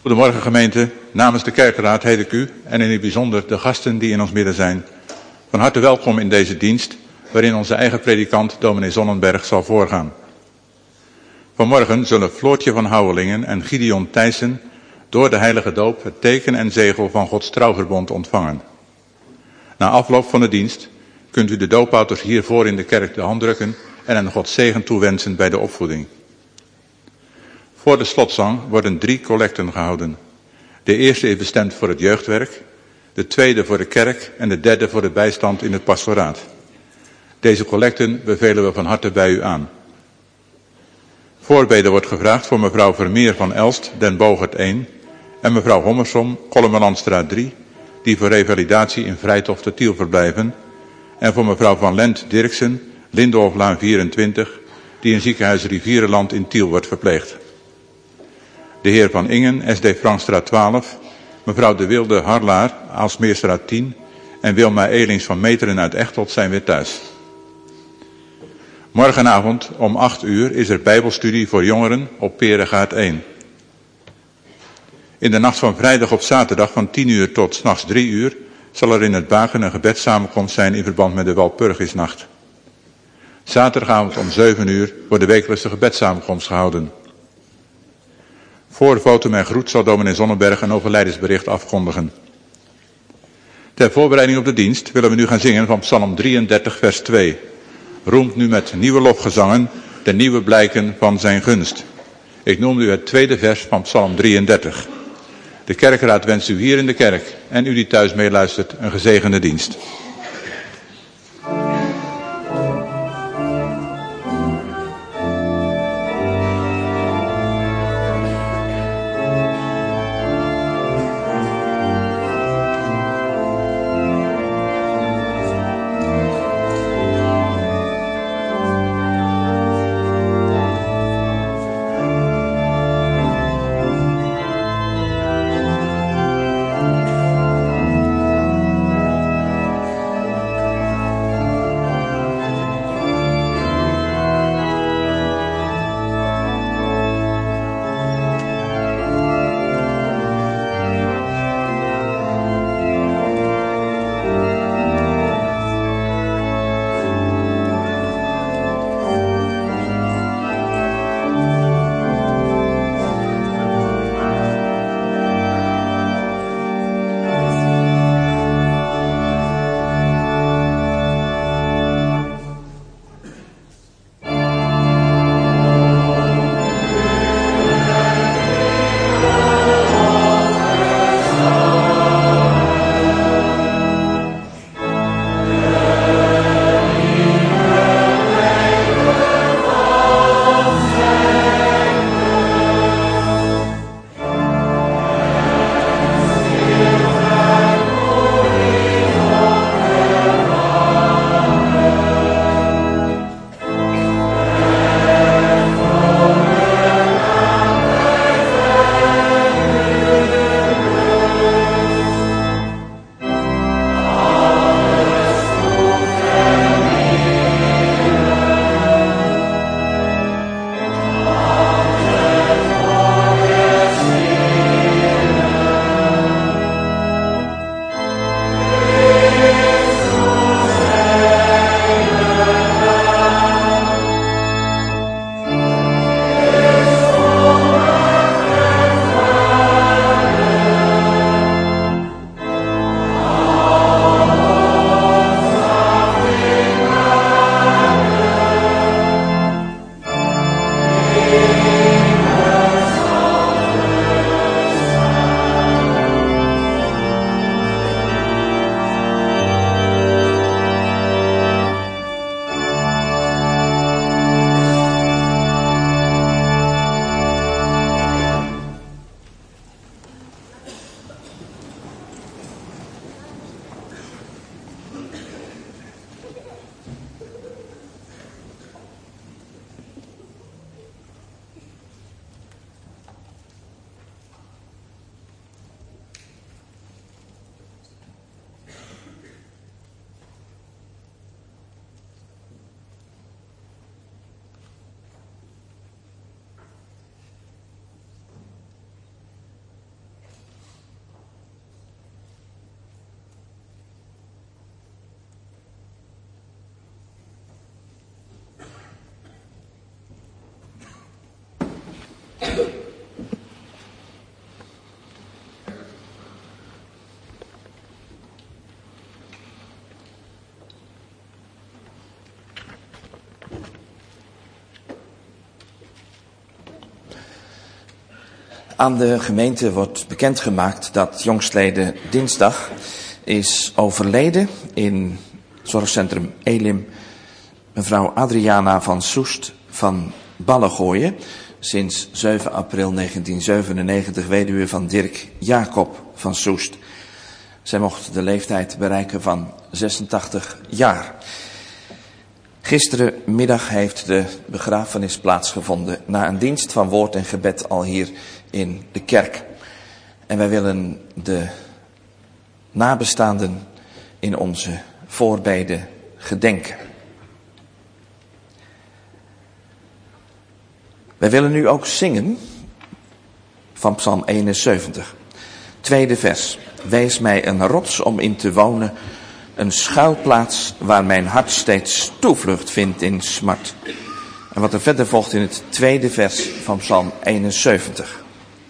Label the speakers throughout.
Speaker 1: Goedemorgen gemeente, namens de kerkraad heet ik u en in het bijzonder de gasten die in ons midden zijn van harte welkom in deze dienst waarin onze eigen predikant dominee Zonnenberg zal voorgaan. Vanmorgen zullen Floortje van Houwelingen en Gideon Thijssen door de heilige doop het teken en zegel van Gods trouwverbond ontvangen. Na afloop van de dienst kunt u de doopouders hiervoor in de kerk de hand drukken en een Gods zegen toewensen bij de opvoeding. Voor de slotzang worden 3 collecten gehouden. De eerste is bestemd voor het jeugdwerk, de tweede voor de kerk en de derde voor de bijstand in het pastoraat. Deze collecten bevelen we van harte bij u aan. Voorbeden wordt gevraagd voor mevrouw Vermeer van Elst, Den Bogert 1 en mevrouw Hommersom, Kollemelandstraat 3, die voor revalidatie in Vrijthof te Tiel verblijven, en voor mevrouw Van Lent Dirksen, Lindolflaan 24, die in ziekenhuis Rivierenland in Tiel wordt verpleegd. De heer Van Ingen, SD Frankstraat 12, mevrouw De Wilde Harlaar, Aalsmeerstraat 10 en Wilma Elings van Meteren uit Echteld zijn weer thuis. Morgenavond om 8 uur is er bijbelstudie voor jongeren op Peregaard 1. In de nacht van vrijdag op zaterdag van 10 uur tot 's nachts 3 uur zal er in het Baken een gebedssamenkomst zijn in verband met de Walpurgisnacht. Zaterdagavond om 7 uur wordt de wekelijkse gebedssamenkomst gehouden. Voor votum en groet zal dominee Zonnenberg een overlijdensbericht afkondigen. Ter voorbereiding op de dienst willen we nu gaan zingen van Psalm 33 vers 2. Roemt nu met nieuwe lofgezangen de nieuwe blijken van zijn gunst. Ik noem u het tweede vers van Psalm 33. De kerkraad wenst u hier in de kerk en u die thuis meeluistert een gezegende dienst.
Speaker 2: Aan de gemeente wordt bekendgemaakt dat jongstleden dinsdag is overleden in zorgcentrum Elim mevrouw Adriana van Soest van Ballengooien, sinds 7 april 1997 weduwe van Dirk Jacob van Soest. Zij mocht de leeftijd bereiken van 86 jaar. Gisterenmiddag heeft de begrafenis plaatsgevonden na een dienst van woord en gebed al hier in de kerk. En wij willen de nabestaanden in onze voorbeden gedenken. Wij willen nu ook zingen van Psalm 71. Tweede vers. Wees mij een rots om in te wonen, een schuilplaats waar mijn hart steeds toevlucht vindt in smart. En wat er verder volgt in het tweede vers van Psalm 71.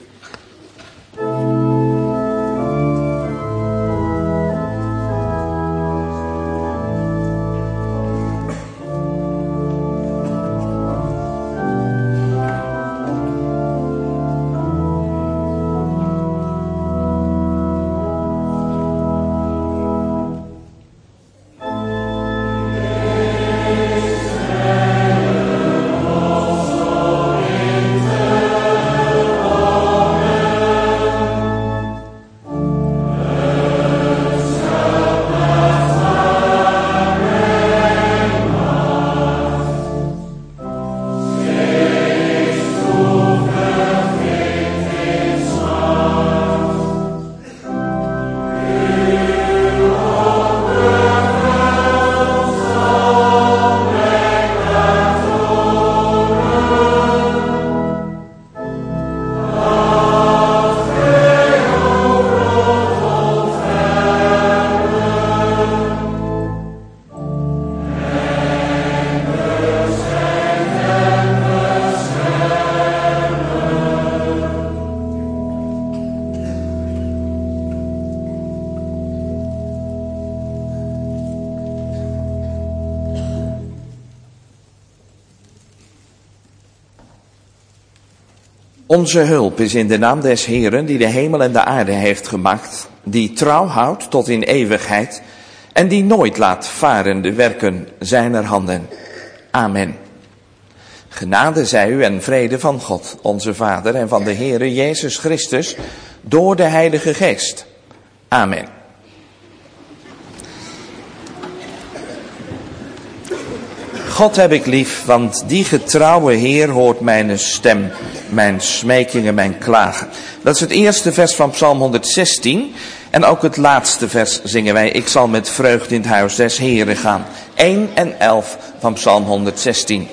Speaker 2: Onze hulp is in de naam des Heeren, die de hemel en de aarde heeft gemaakt, die trouw houdt tot in eeuwigheid en die nooit laat varen de werken zijner handen. Amen. Genade zij u en vrede van God, onze Vader, en van de Heere Jezus Christus, door de Heilige Geest. Amen. God heb ik lief, want die getrouwe Heer hoort mijn stem, mijn smekingen, mijn klagen. Dat is het eerste vers van Psalm 116. En ook het laatste vers zingen wij. Ik zal met vreugde in het huis des Heren gaan. 1 en 11 van Psalm 116.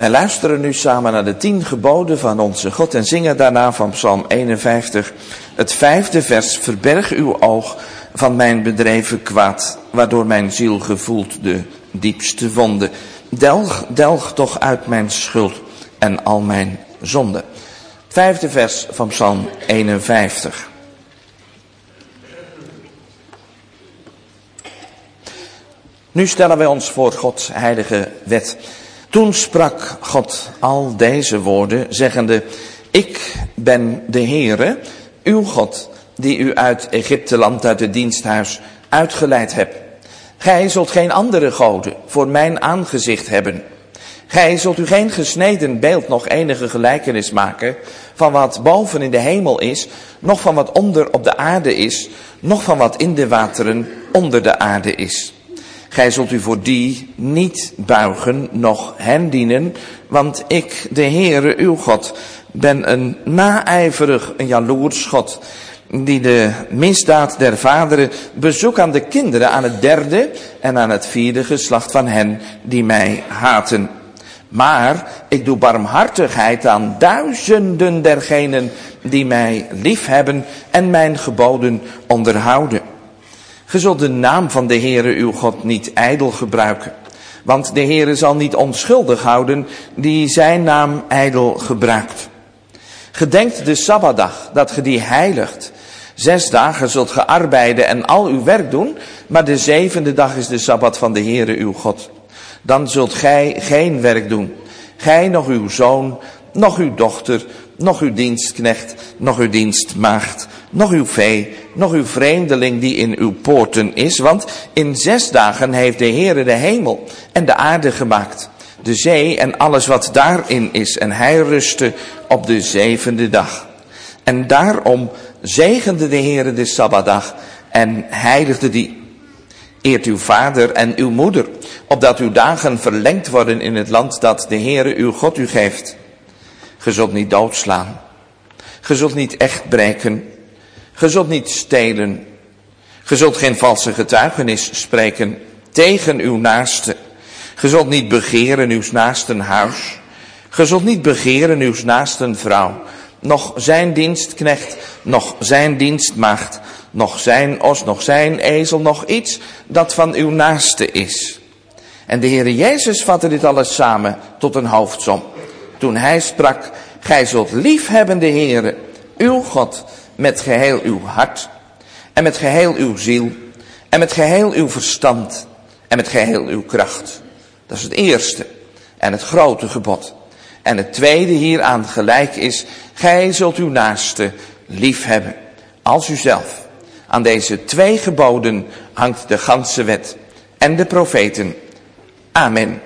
Speaker 2: Wij luisteren nu samen naar de 10 geboden van onze God en zingen daarna van Psalm 51, het 5e vers. Verberg uw oog van mijn bedreven kwaad, waardoor mijn ziel gevoelt de diepste wonde. Delg toch uit mijn schuld en al mijn zonde. Het 5e vers van Psalm 51. Nu stellen wij ons voor Gods heilige wet. Toen sprak God al deze woorden, zeggende: Ik ben de Heere, uw God, die u uit Egypteland, uit het diensthuis, uitgeleid heb. Gij zult geen andere goden voor mijn aangezicht hebben. Gij zult u geen gesneden beeld nog enige gelijkenis maken van wat boven in de hemel is, noch van wat onder op de aarde is, noch van wat in de wateren onder de aarde is. Gij zult u voor die niet buigen, noch hen dienen, want ik, de Heere, uw God, ben een naijverig, een jaloers God, die de misdaad der vaderen bezoekt aan de kinderen, aan het 3e en aan het 4e geslacht van hen die mij haten. Maar ik doe barmhartigheid aan duizenden dergenen die mij liefhebben en mijn geboden onderhouden. Ge zult de naam van de Heere uw God niet ijdel gebruiken, want de Heere zal niet onschuldig houden die zijn naam ijdel gebruikt. Gedenkt de Sabbatdag, dat ge die heiligt. 6 dagen zult ge arbeiden en al uw werk doen, maar de 7e dag is de Sabbat van de Heere uw God. Dan zult gij geen werk doen, gij noch uw zoon, noch uw dochter, noch uw dienstknecht, noch uw dienstmaagd, noch uw vee, noch uw vreemdeling die in uw poorten is. Want in 6 dagen heeft de Heere de hemel en de aarde gemaakt, de zee en alles wat daarin is. En hij rustte op de 7e dag. En daarom zegende de Heere de Sabbatdag en heiligde die. Eert uw vader en uw moeder, opdat uw dagen verlengd worden in het land dat de Heere uw God u geeft. Ge zult niet doodslaan. Ge zult niet echt breken. Ge zult niet stelen. Ge zult geen valse getuigenis spreken tegen uw naaste. Ge zult niet begeren uws naasten huis. Ge zult niet begeren uws naasten vrouw, noch zijn dienstknecht, noch zijn dienstmaagd, noch zijn os, noch zijn ezel, noch iets dat van uw naaste is. En de Heere Jezus vatte dit alles samen tot een hoofdsom, toen hij sprak: gij zult liefhebben de Heere, uw God, met geheel uw hart, en met geheel uw ziel, en met geheel uw verstand, en met geheel uw kracht. Dat is het eerste en het grote gebod. En het tweede hieraan gelijk is: gij zult uw naaste liefhebben als uzelf. Aan deze 2 geboden hangt de ganse wet en de profeten. Amen.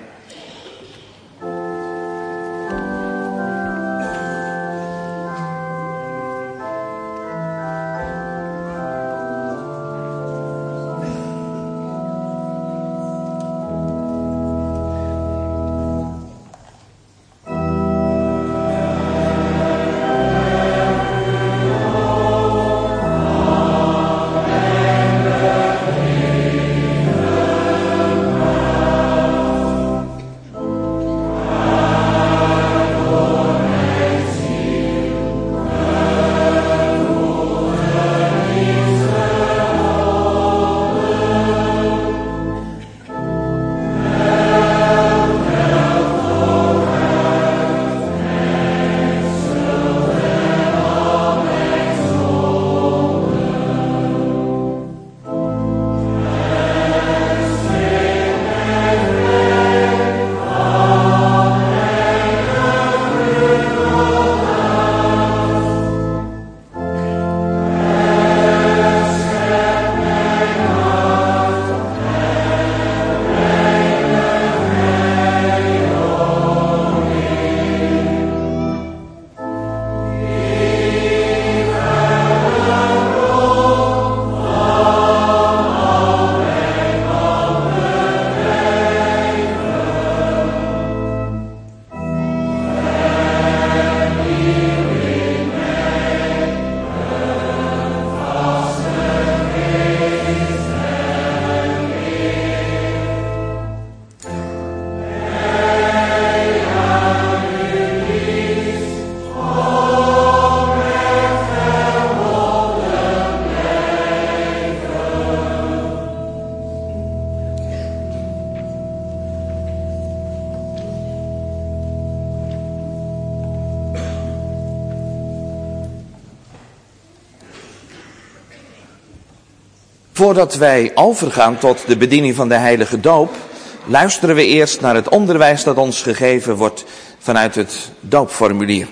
Speaker 2: Voordat wij overgaan tot de bediening van de heilige doop, luisteren we eerst naar het onderwijs dat ons gegeven wordt vanuit het doopformulier.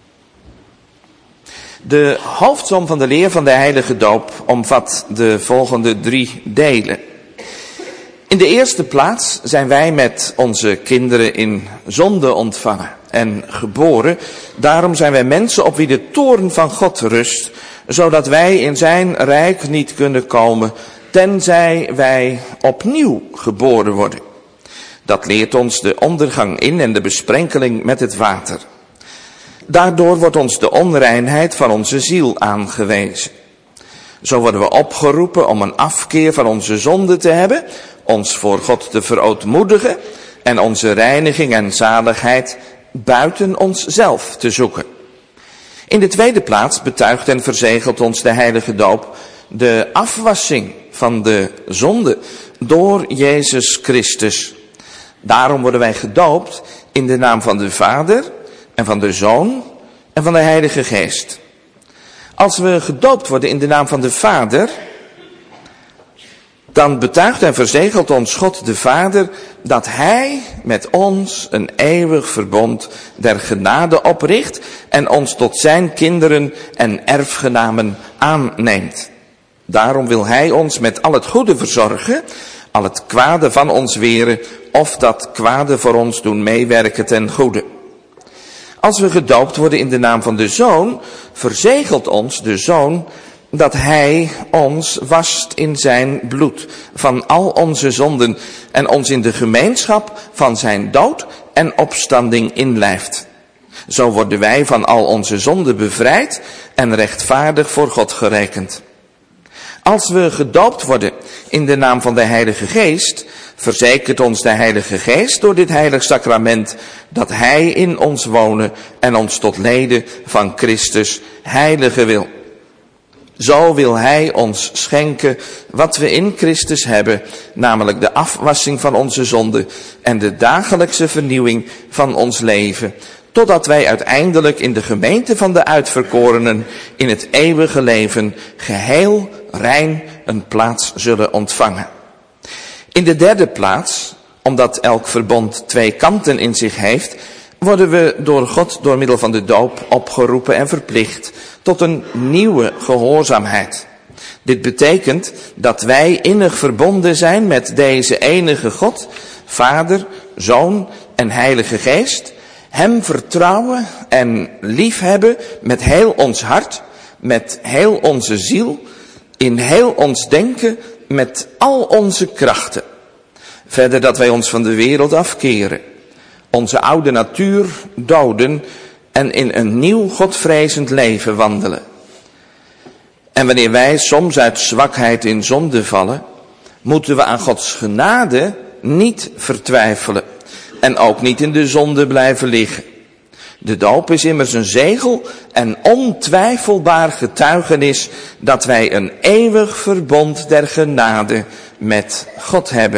Speaker 2: De hoofdsom van de leer van de heilige doop omvat de volgende 3 delen. In de eerste plaats zijn wij met onze kinderen in zonde ontvangen en geboren. Daarom zijn wij mensen op wie de toorn van God rust, zodat wij in zijn rijk niet kunnen komen, tenzij wij opnieuw geboren worden. Dat leert ons de ondergang in en de besprenkeling met het water. Daardoor wordt ons de onreinheid van onze ziel aangewezen. Zo worden we opgeroepen om een afkeer van onze zonde te hebben, ons voor God te verootmoedigen en onze reiniging en zaligheid buiten onszelf te zoeken. In de tweede plaats betuigt en verzegelt ons de heilige doop de afwassing van de zonde door Jezus Christus. Daarom worden wij gedoopt in de naam van de Vader en van de Zoon en van de Heilige Geest. Als we gedoopt worden in de naam van de Vader, dan betuigt en verzegelt ons God de Vader dat Hij met ons een eeuwig verbond der genade opricht en ons tot zijn kinderen en erfgenamen aanneemt. Daarom wil Hij ons met al het goede verzorgen, al het kwade van ons weren of dat kwade voor ons doen meewerken ten goede. Als we gedoopt worden in de naam van de Zoon, verzegelt ons de Zoon dat Hij ons wast in zijn bloed van al onze zonden en ons in de gemeenschap van zijn dood en opstanding inlijft. Zo worden wij van al onze zonden bevrijd en rechtvaardig voor God gerekend. Als we gedoopt worden in de naam van de Heilige Geest, verzekert ons de Heilige Geest door dit heilig sacrament dat Hij in ons wonen en ons tot leden van Christus heiligen wil. Zo wil Hij ons schenken wat we in Christus hebben, namelijk de afwassing van onze zonde en de dagelijkse vernieuwing van ons leven, totdat wij uiteindelijk in de gemeente van de uitverkorenen in het eeuwige leven geheel rein een plaats zullen ontvangen. In de derde plaats, omdat elk verbond 2 kanten in zich heeft, worden we door God door middel van de doop opgeroepen en verplicht tot een nieuwe gehoorzaamheid. Dit betekent dat wij innig verbonden zijn met deze enige God, Vader, Zoon en Heilige Geest, Hem vertrouwen en liefhebben met heel ons hart, met heel onze ziel, in heel ons denken, met al onze krachten. Verder dat wij ons van de wereld afkeren, onze oude natuur doden en in een nieuw godvrezend leven wandelen. En wanneer wij soms uit zwakheid in zonde vallen, moeten we aan Gods genade niet vertwijfelen en ook niet in de zonde blijven liggen. De doop is immers een zegel en ontwijfelbaar getuigenis dat wij een eeuwig verbond der genade met God hebben.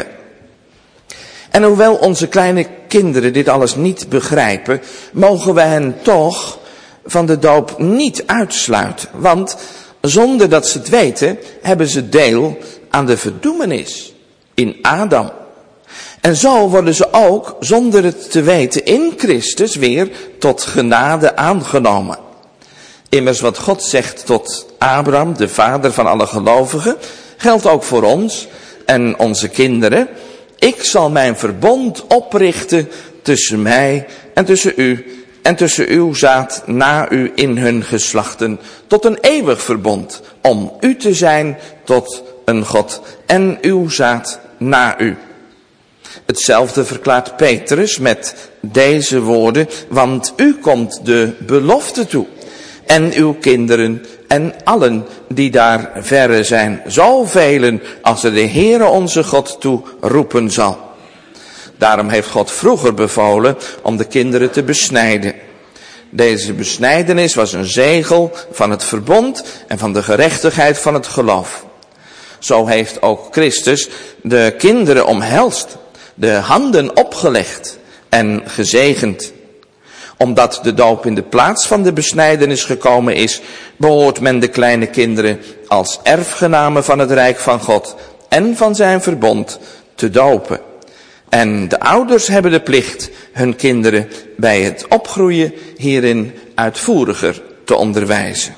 Speaker 2: En hoewel onze kleine kinderen dit alles niet begrijpen, mogen we hen toch van de doop niet uitsluiten. Want zonder dat ze het weten, hebben ze deel aan de verdoemenis in Adam. En zo worden ze ook, zonder het te weten, in Christus weer tot genade aangenomen. Immers wat God zegt tot Abraham, de vader van alle gelovigen, geldt ook voor ons en onze kinderen. Ik zal mijn verbond oprichten tussen mij en tussen u en tussen uw zaad na u in hun geslachten, tot een eeuwig verbond, om u te zijn tot een God en uw zaad na u. Hetzelfde verklaart Petrus met deze woorden, want u komt de belofte toe en uw kinderen en allen die daar verre zijn, zoveel als er de Heere onze God toe roepen zal. Daarom heeft God vroeger bevolen om de kinderen te besnijden. Deze besnijdenis was een zegel van het verbond en van de gerechtigheid van het geloof. Zo heeft ook Christus de kinderen omhelst, de handen opgelegd en gezegend. Omdat de doop in de plaats van de besnijdenis gekomen is, behoort men de kleine kinderen als erfgenamen van het Rijk van God en van zijn verbond te dopen. En de ouders hebben de plicht hun kinderen bij het opgroeien hierin uitvoeriger te onderwijzen.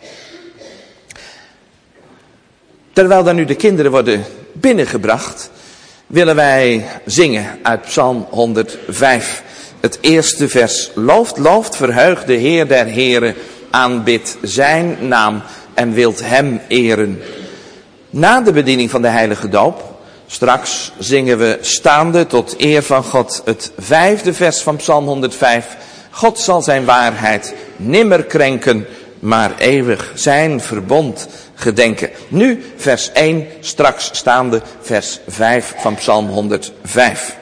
Speaker 2: Terwijl dan nu de kinderen worden binnengebracht, willen wij zingen uit Psalm 105. Het eerste vers. Looft, looft, verheugt de Heer der Heren, aanbidt zijn naam en wilt hem eren. Na de bediening van de heilige doop, straks zingen we staande tot eer van God het 5e vers van Psalm 105. God zal zijn waarheid nimmer krenken, maar eeuwig zijn verbond gedenken. Nu vers 1, straks staande vers 5 van Psalm 105.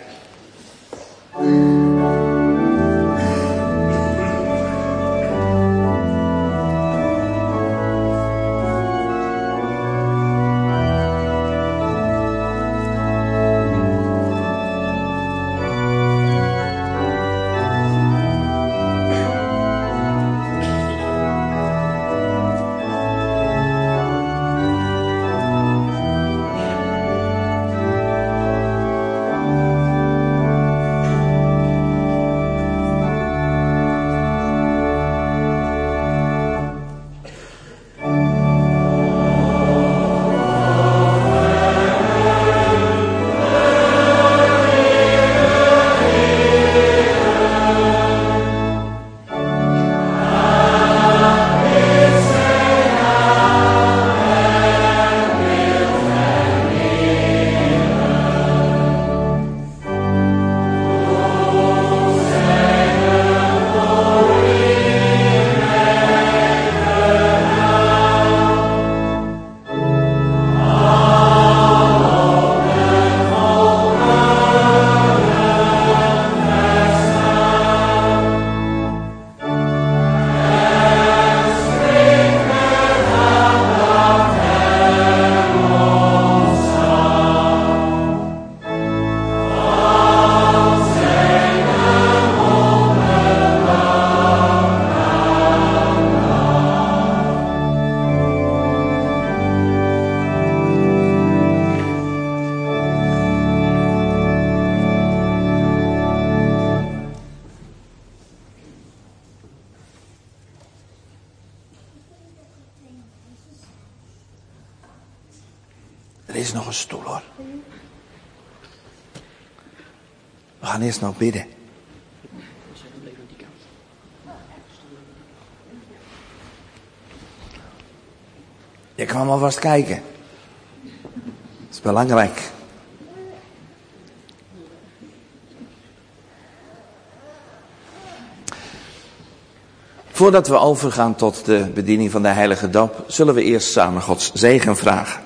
Speaker 2: Er is nog een stoel, hoor. We gaan eerst nog bidden. Je kan maar vast kijken. Dat is belangrijk. Voordat we overgaan tot de bediening van de heilige doop, zullen we eerst samen Gods zegen vragen.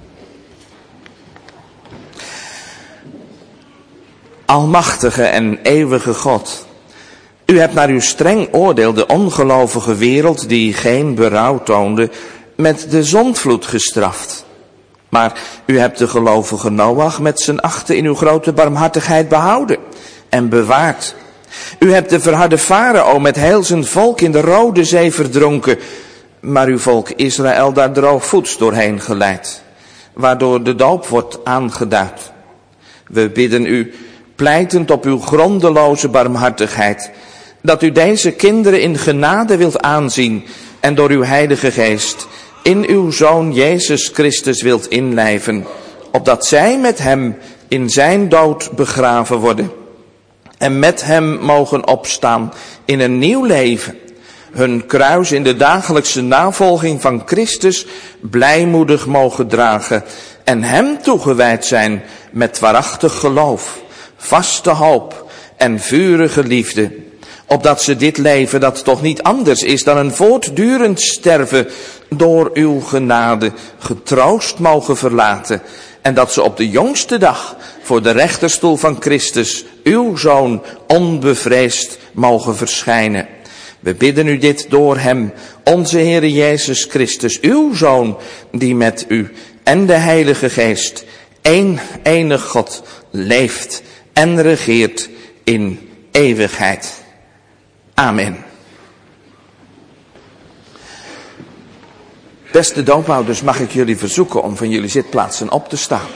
Speaker 2: Almachtige en eeuwige God, u hebt naar uw streng oordeel de ongelovige wereld die geen berouw toonde met de zondvloed gestraft. Maar u hebt de gelovige Noach met zijn 8 in uw grote barmhartigheid behouden en bewaard. U hebt de verharde Farao met heel zijn volk in de Rode Zee verdronken, maar uw volk Israël daar droogvoets doorheen geleid, waardoor de doop wordt aangeduid. We bidden u, pleitend op uw grondeloze barmhartigheid, dat u deze kinderen in genade wilt aanzien en door uw Heilige Geest in uw Zoon Jezus Christus wilt inlijven, opdat zij met hem in zijn dood begraven worden en met hem mogen opstaan in een nieuw leven, hun kruis in de dagelijkse navolging van Christus blijmoedig mogen dragen en hem toegewijd zijn met waarachtig geloof, vaste hoop en vurige liefde, opdat ze dit leven, dat toch niet anders is dan een voortdurend sterven, door uw genade getroost mogen verlaten, en dat ze op de jongste dag voor de rechterstoel van Christus, uw Zoon, onbevreesd mogen verschijnen. We bidden u dit door hem, onze Heere Jezus Christus, uw Zoon, die met u en de Heilige Geest, één enig God, leeft en regeert in eeuwigheid. Amen. Beste doopouders, mag ik jullie verzoeken om van jullie zitplaatsen op te staan.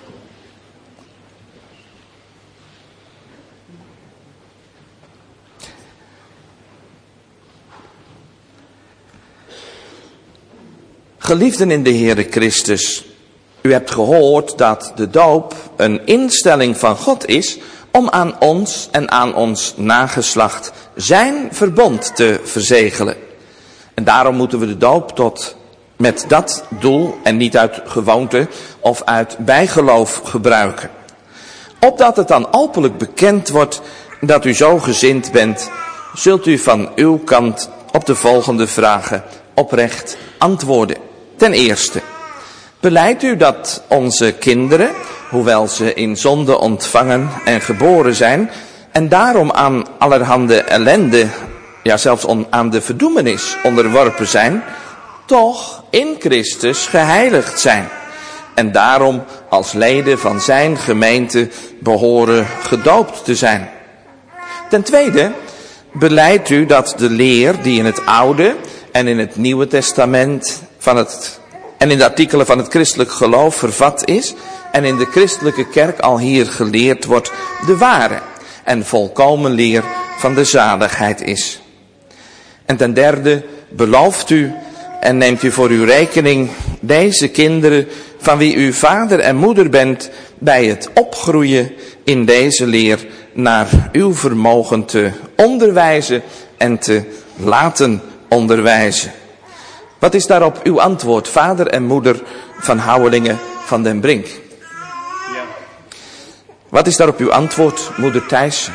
Speaker 2: Geliefden in de Heere Christus, u hebt gehoord dat de doop een instelling van God is om aan ons en aan ons nageslacht zijn verbond te verzegelen. En daarom moeten we de doop met dat doel en niet uit gewoonte of uit bijgeloof gebruiken. Opdat het dan openlijk bekend wordt dat u zo gezind bent, zult u van uw kant op de volgende vragen oprecht antwoorden. Ten eerste, belijdt u dat onze kinderen, hoewel ze in zonde ontvangen en geboren zijn, en daarom aan allerhande ellende, ja zelfs aan de verdoemenis onderworpen zijn, toch in Christus geheiligd zijn. En daarom als leden van zijn gemeente behoren gedoopt te zijn. Ten tweede, belijdt u dat de leer die in het Oude en in het Nieuwe Testament en in de artikelen van het christelijk geloof vervat is en in de christelijke kerk al hier geleerd wordt, de ware en volkomen leer van de zaligheid is. En ten derde, belooft u en neemt u voor uw rekening deze kinderen van wie u vader en moeder bent bij het opgroeien in deze leer naar uw vermogen te onderwijzen en te laten onderwijzen. Wat is daarop uw antwoord, vader en moeder van Houwelingen van den Brink? Ja. Wat is daarop uw antwoord, moeder Thijs?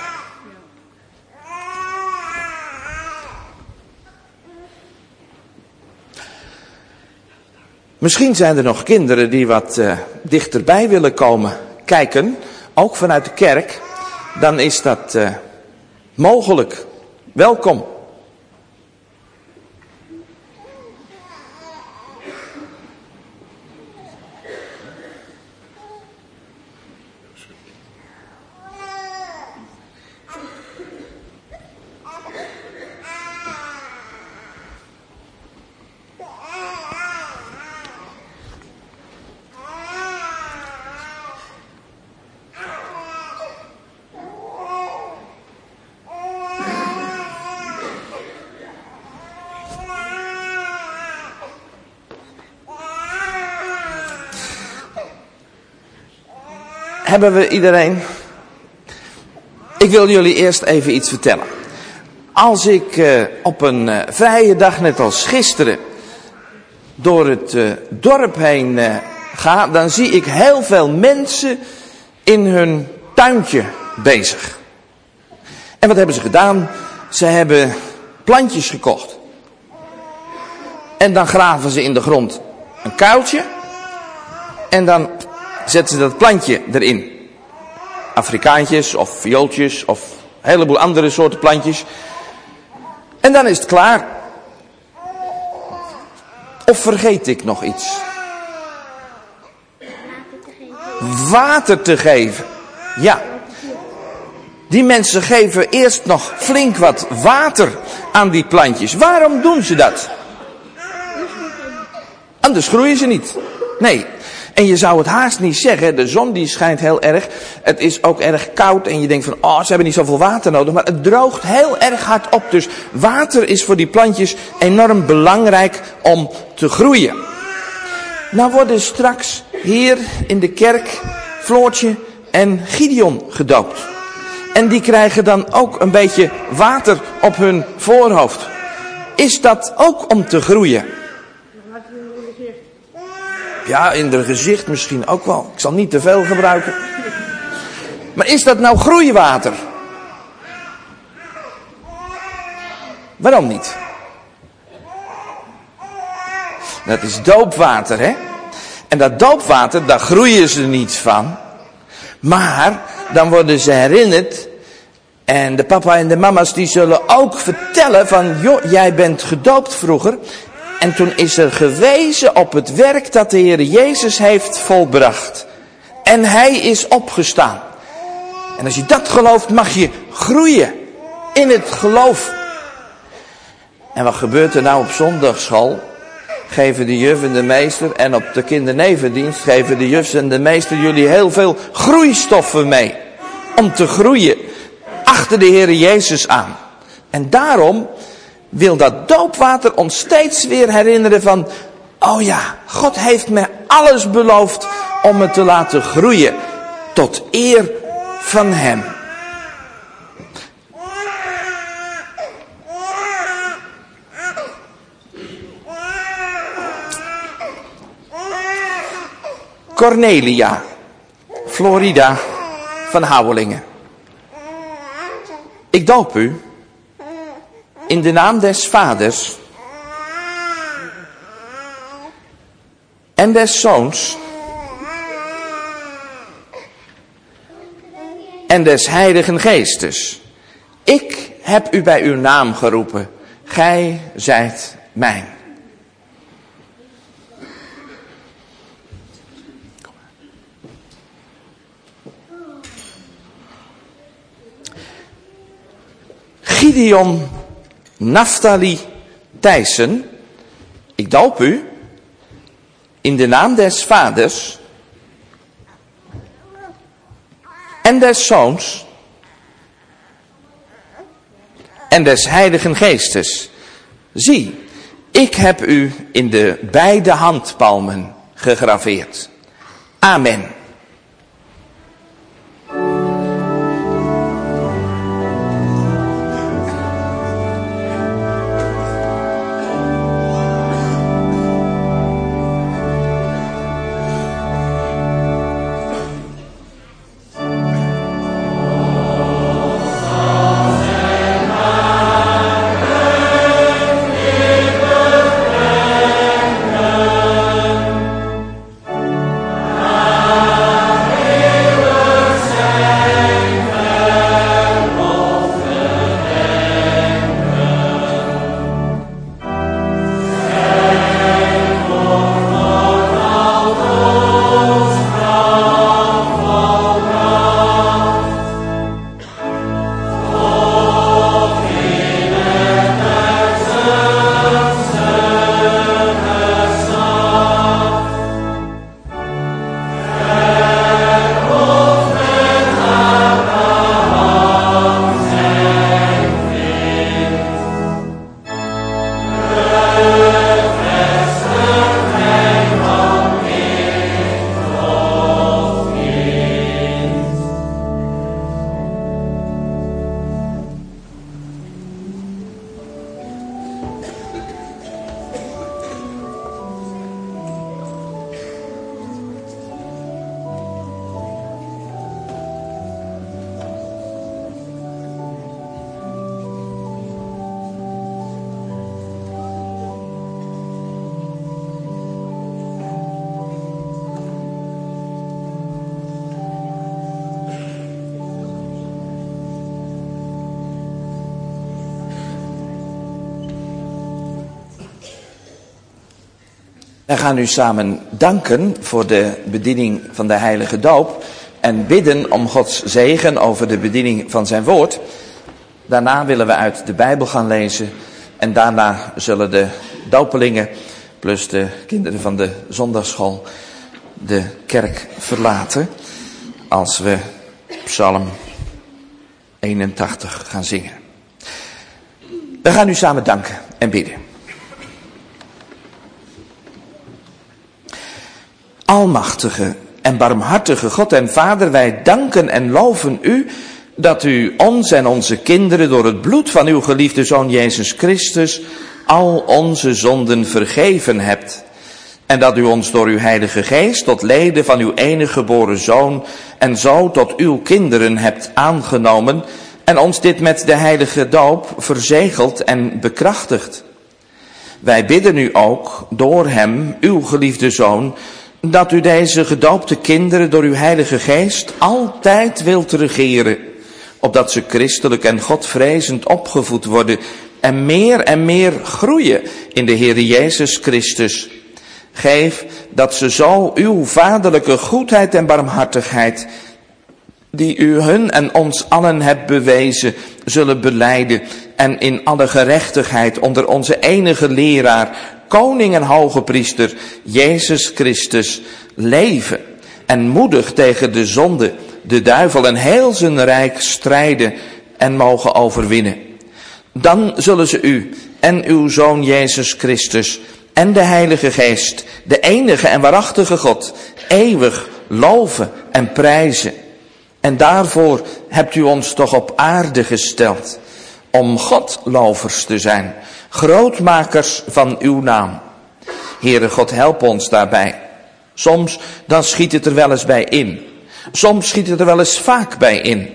Speaker 2: Misschien zijn er nog kinderen die wat dichterbij willen komen kijken, ook vanuit de kerk. Dan is dat mogelijk. Welkom. Hebben we iedereen? Ik wil jullie eerst even iets vertellen. Als ik op een vrije dag, net als gisteren, door het dorp heen ga, dan zie ik heel veel mensen in hun tuintje bezig. En wat hebben ze gedaan? Ze hebben plantjes gekocht. En dan graven ze in de grond een kuiltje. En dan zetten ze dat plantje erin. Afrikaantjes of viooltjes of een heleboel andere soorten plantjes. En dan is het klaar. Of vergeet ik nog iets? Water te geven. Ja. Die mensen geven eerst nog flink wat water aan die plantjes. Waarom doen ze dat? Anders groeien ze niet. Nee. En je zou het haast niet zeggen, de zon die schijnt heel erg. Het is ook erg koud en je denkt van, ze hebben niet zoveel water nodig. Maar het droogt heel erg hard op. Dus water is voor die plantjes enorm belangrijk om te groeien. Nou worden straks hier in de kerk Floortje en Gideon gedoopt. En die krijgen dan ook een beetje water op hun voorhoofd. Is dat ook om te groeien? Ja, in haar gezicht misschien ook wel. Ik zal niet te veel gebruiken. Maar is dat nou groeiwater? Waarom niet? Dat is doopwater, hè? En dat doopwater, daar groeien ze niet van. Maar dan worden ze herinnerd. En de papa en de mama's die zullen ook vertellen van, joh, jij bent gedoopt vroeger. En toen is er gewezen op het werk dat de Heer Jezus heeft volbracht. En hij is opgestaan. En als je dat gelooft, mag je groeien in het geloof En wat gebeurt er nou op zondagschool? Geven de juf en de meester en op de kindernevendienst geven de juf en de meester jullie heel veel groeistoffen mee. Om te groeien achter de Heere Jezus aan. En daarom wil dat doopwater ons steeds weer herinneren van, oh ja, God heeft me alles beloofd om me te laten groeien tot eer van Hem. Cornelia, Florida van Houwelingen. Ik doop u in de naam des Vaders en des Zoons en des Heiligen Geestes. Ik heb u bij uw naam geroepen. Gij zijt mijn. Gideon Naftali Thijssen, ik doop u in de naam des Vaders en des Zoons en des Heiligen Geestes. Zie, ik heb u in de beide handpalmen gegraveerd. Amen. We gaan nu samen danken voor de bediening van de heilige doop en bidden om Gods zegen over de bediening van zijn woord. Daarna willen we uit de Bijbel gaan lezen en daarna zullen de dopelingen plus de kinderen van de zondagsschool de kerk verlaten als we Psalm 81 gaan zingen. We gaan nu samen danken en bidden. Almachtige en barmhartige God en Vader, wij danken en loven u dat u ons en onze kinderen door het bloed van uw geliefde Zoon Jezus Christus al onze zonden vergeven hebt. En dat u ons door uw Heilige Geest tot leden van uw enige geboren Zoon en zo tot uw kinderen hebt aangenomen en ons dit met de heilige doop verzegeld en bekrachtigd. Wij bidden u ook door hem, uw geliefde Zoon, dat u deze gedoopte kinderen door uw Heilige Geest altijd wilt regeren, opdat ze christelijk en godvrezend opgevoed worden en meer groeien in de Heere Jezus Christus. Geef dat ze zo uw vaderlijke goedheid en barmhartigheid die u hun en ons allen hebt bewezen, zullen belijden en in alle gerechtigheid onder onze enige leraar, koning en hoge priester, Jezus Christus, leven en moedig tegen de zonde, de duivel en heel zijn rijk strijden en mogen overwinnen. Dan zullen ze u en uw Zoon Jezus Christus en de Heilige Geest, de enige en waarachtige God, eeuwig loven en prijzen. En daarvoor hebt u ons toch op aarde gesteld, om Godlovers te zijn, grootmakers van uw naam. Heere God, help ons daarbij. Soms dan schiet het er wel eens bij in. Soms schiet het er wel eens vaak bij in.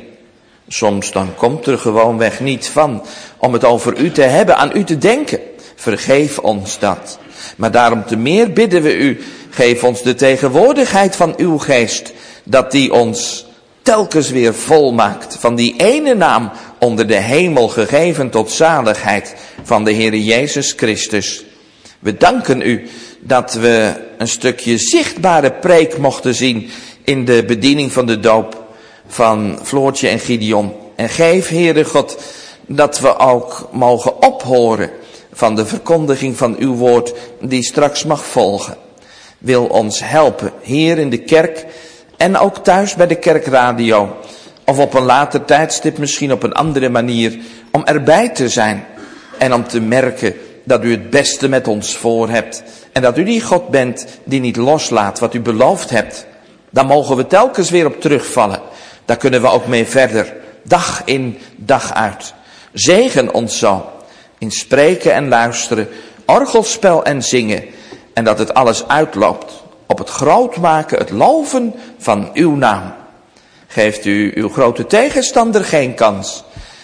Speaker 2: Soms dan komt er gewoonweg niet van om het over u te hebben, aan u te denken. Vergeef ons dat. Maar daarom te meer bidden we u, geef ons de tegenwoordigheid van uw geest, dat die ons telkens weer volmaakt van die ene naam onder de hemel gegeven tot zaligheid van de Heere Jezus Christus. We danken u dat we een stukje zichtbare preek mochten zien in de bediening van de doop van Floortje en Gideon. En geef, Heere God, dat we ook mogen ophoren van de verkondiging van uw woord die straks mag volgen. Wil ons helpen, hier in de kerk en ook thuis bij de kerkradio. Of op een later tijdstip, misschien op een andere manier, om erbij te zijn. En om te merken dat u het beste met ons voor hebt. En dat u die God bent die niet loslaat wat u beloofd hebt. Daar mogen we telkens weer op terugvallen. Daar kunnen we ook mee verder. Dag in, dag uit. Zegen ons zo. In spreken en luisteren. Orgelspel en zingen. En dat het alles uitloopt op het grootmaken, het loven van uw naam. Geeft u uw grote tegenstander geen kans.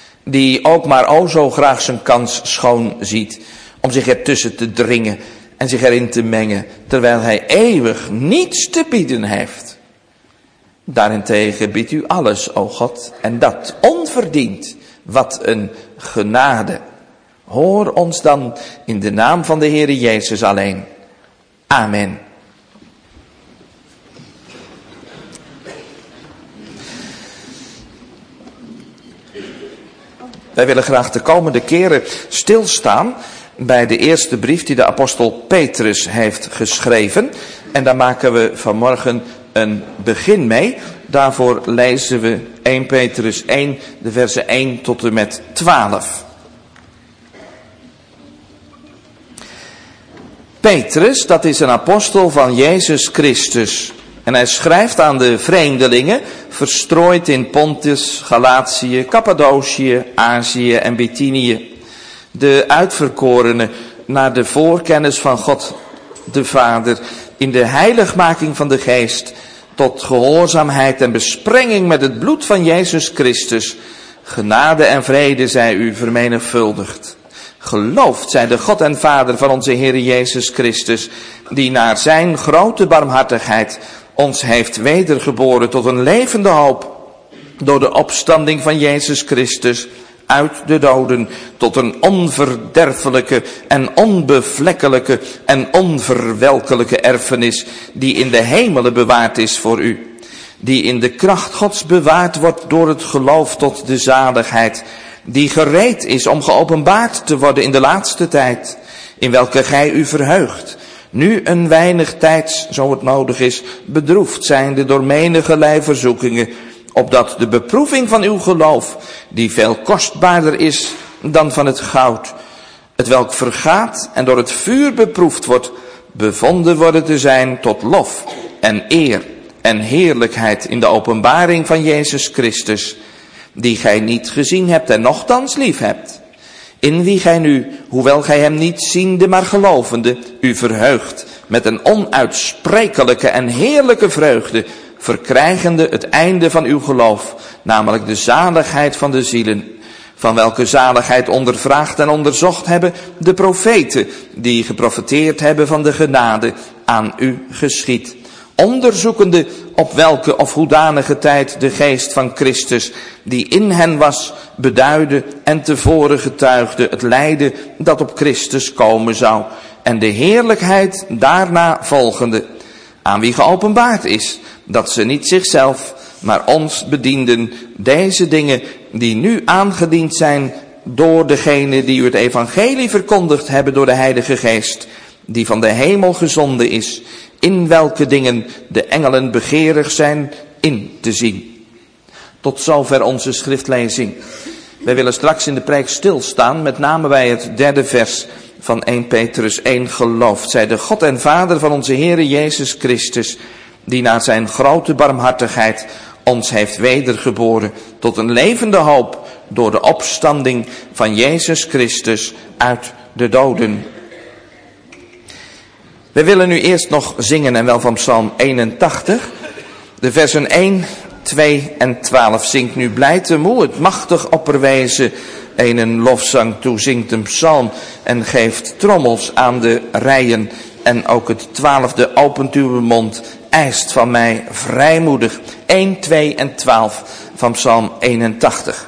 Speaker 2: Die ook maar o zo graag zijn kans schoon ziet. Om zich ertussen te dringen en zich erin te mengen. Terwijl hij eeuwig niets te bieden heeft. Daarentegen biedt u alles, o God. En dat onverdiend. Wat een genade. Hoor ons dan in de naam van de Heere Jezus alleen. Amen. Wij willen graag de komende keren stilstaan bij de eerste brief die de apostel Petrus heeft geschreven. En daar maken we vanmorgen een begin mee. Daarvoor lezen we 1 Petrus 1, de versen 1 tot en met 12. Petrus, dat is een apostel van Jezus Christus. En hij schrijft aan de vreemdelingen, verstrooid in Pontus, Galatië, Cappadocië, Azië en Bithynië. De uitverkorenen naar de voorkennis van God de Vader, in de heiligmaking van de Geest, tot gehoorzaamheid en besprenging met het bloed van Jezus Christus. Genade en vrede zij u vermenigvuldigd. Geloofd zij de God en Vader van onze Heer Jezus Christus, die naar zijn grote barmhartigheid ons heeft wedergeboren tot een levende hoop, door de opstanding van Jezus Christus uit de doden, tot een onverderfelijke en onbevlekkelijke en onverwelkelijke erfenis, die in de hemelen bewaard is voor u, die in de kracht Gods bewaard wordt door het geloof tot de zaligheid, die gereed is om geopenbaard te worden in de laatste tijd, in welke gij u verheugt, nu een weinig tijds, zo het nodig is, bedroefd zijnde door menigerlei verzoekingen, opdat de beproeving van uw geloof, die veel kostbaarder is dan van het goud, het welk vergaat en door het vuur beproefd wordt, bevonden worden te zijn tot lof en eer en heerlijkheid in de openbaring van Jezus Christus, die gij niet gezien hebt en nochtans lief hebt, in wie gij nu, hoewel gij hem niet ziende maar gelovende, u verheugt met een onuitsprekelijke en heerlijke vreugde, verkrijgende het einde van uw geloof, namelijk de zaligheid van de zielen, van welke zaligheid ondervraagd en onderzocht hebben de profeten, die geprofeteerd hebben van de genade aan u geschied, onderzoekende op welke of hoedanige tijd de geest van Christus, die in hen was, beduidde en tevoren getuigde het lijden dat op Christus komen zou, en de heerlijkheid daarna volgende, aan wie geopenbaard is, dat ze niet zichzelf, maar ons bedienden deze dingen die nu aangediend zijn door degene die u het evangelie verkondigd hebben door de Heilige Geest, die van de hemel gezonden is, in welke dingen de engelen begeerig zijn in te zien. Tot zover onze schriftlezing. Wij willen straks in de preek stilstaan, met name bij het 3e vers van 1 Petrus 1. Gelooft zij de God en Vader van onze Heere Jezus Christus, die naar zijn grote barmhartigheid ons heeft wedergeboren tot een levende hoop door de opstanding van Jezus Christus uit de doden. We willen nu eerst nog zingen, en wel van Psalm 81, de versen 1, 2 en 12. Zingt nu blij te moe, het machtig opperwezen, een lofzang toe, zingt een psalm en geeft trommels aan de rijen. En ook het 12e opent uw mond, eist van mij vrijmoedig. 1, 2 en 12 van Psalm 81.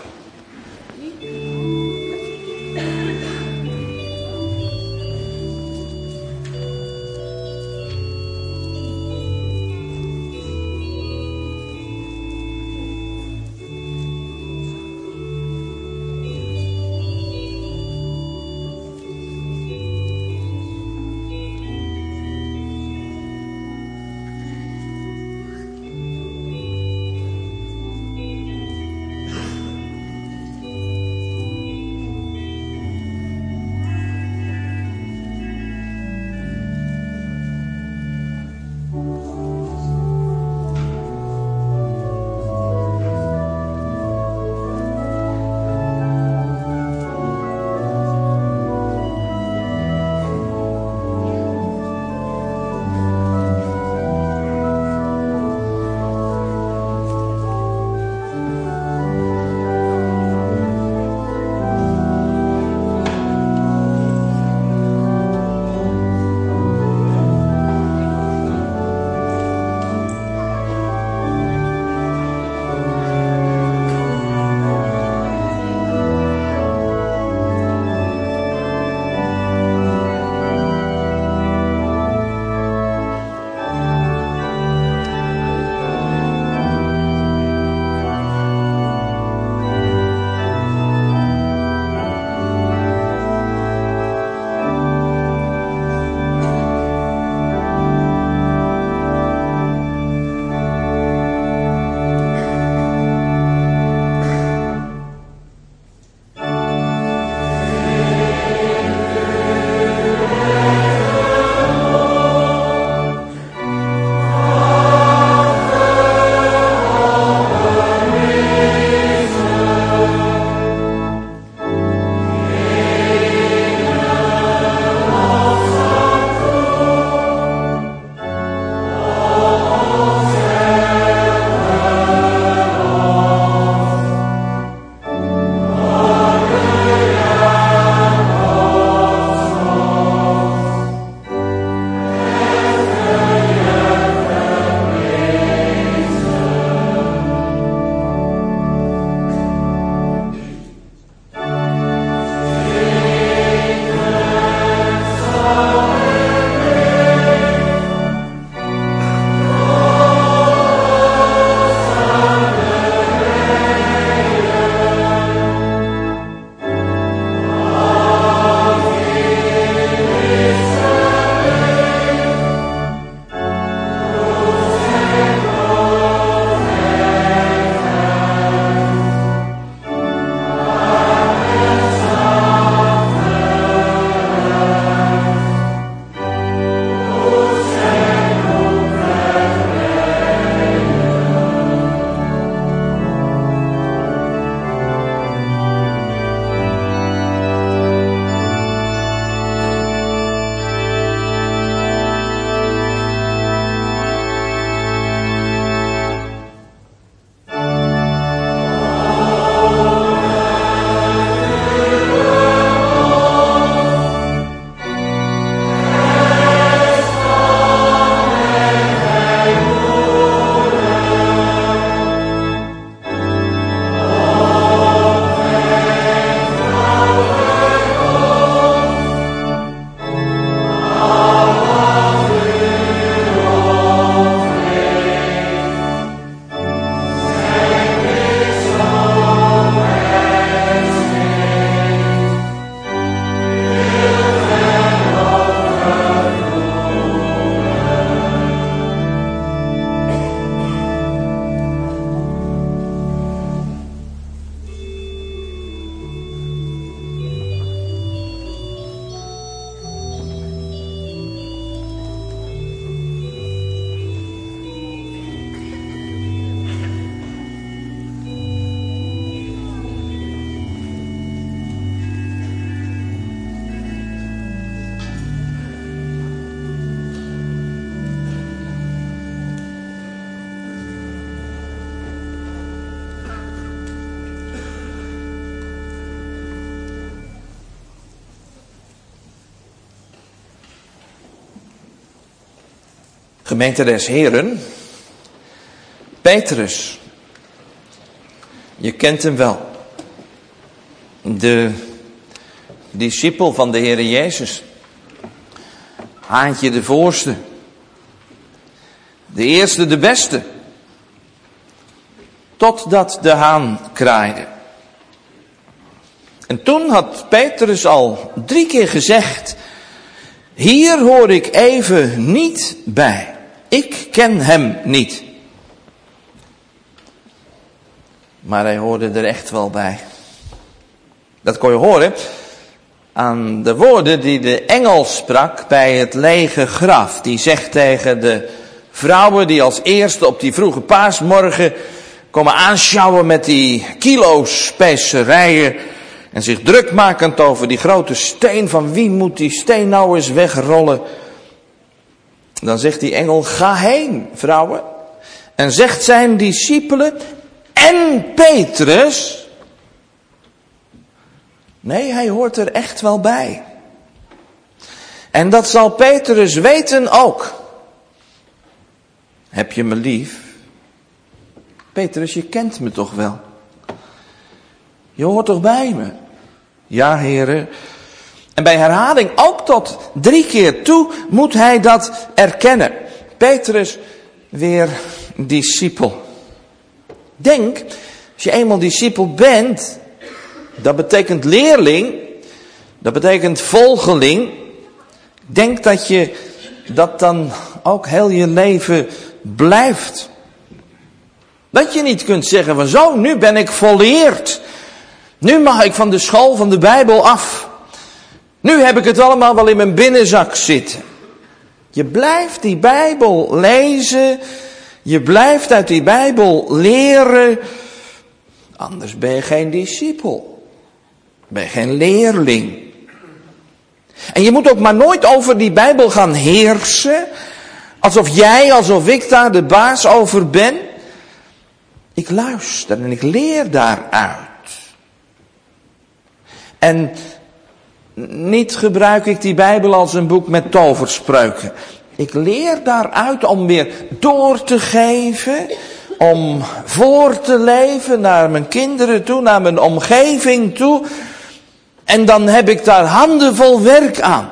Speaker 2: Gemeente des Heren, Petrus, je kent hem wel. De discipel van de Heere Jezus. Haantje de voorste. De eerste, de beste. Totdat de haan kraaide. En toen had Petrus al 3 keer gezegd: hier hoor ik even niet bij. Ik ken hem niet. Maar hij hoorde er echt wel bij. Dat kon je horen aan de woorden die de engel sprak bij het lege graf. Die zegt tegen de vrouwen die als eerste op die vroege paasmorgen komen aanschouwen met die kilo's specerijen en zich druk makend over die grote steen, van wie moet die steen nou eens wegrollen? Dan zegt die engel: ga heen, vrouwen, en zegt zijn discipelen en Petrus. Nee, hij hoort er echt wel bij. En dat zal Petrus weten ook. Heb je me lief? Petrus, je kent me toch wel? Je hoort toch bij me? Ja, heren. En bij herhaling ook tot 3 keer toe moet hij dat erkennen. Petrus, weer discipel. Denk, als je eenmaal discipel bent, dat betekent leerling, dat betekent volgeling. Denk dat je dat dan ook heel je leven blijft. Dat je niet kunt zeggen van zo, nu ben ik volleerd. Nu mag ik van de school van de Bijbel af. Nu heb ik het allemaal wel in mijn binnenzak zitten. Je blijft die Bijbel lezen. Je blijft uit die Bijbel leren. Anders ben je geen discipel. Ben je geen leerling. En je moet ook maar nooit over die Bijbel gaan heersen. Alsof ik daar de baas over ben. Ik luister en ik leer daaruit. En niet gebruik ik die Bijbel als een boek met toverspreuken. Ik leer daaruit om weer door te geven, om voor te leven naar mijn kinderen toe, naar mijn omgeving toe. En dan heb ik daar handenvol werk aan.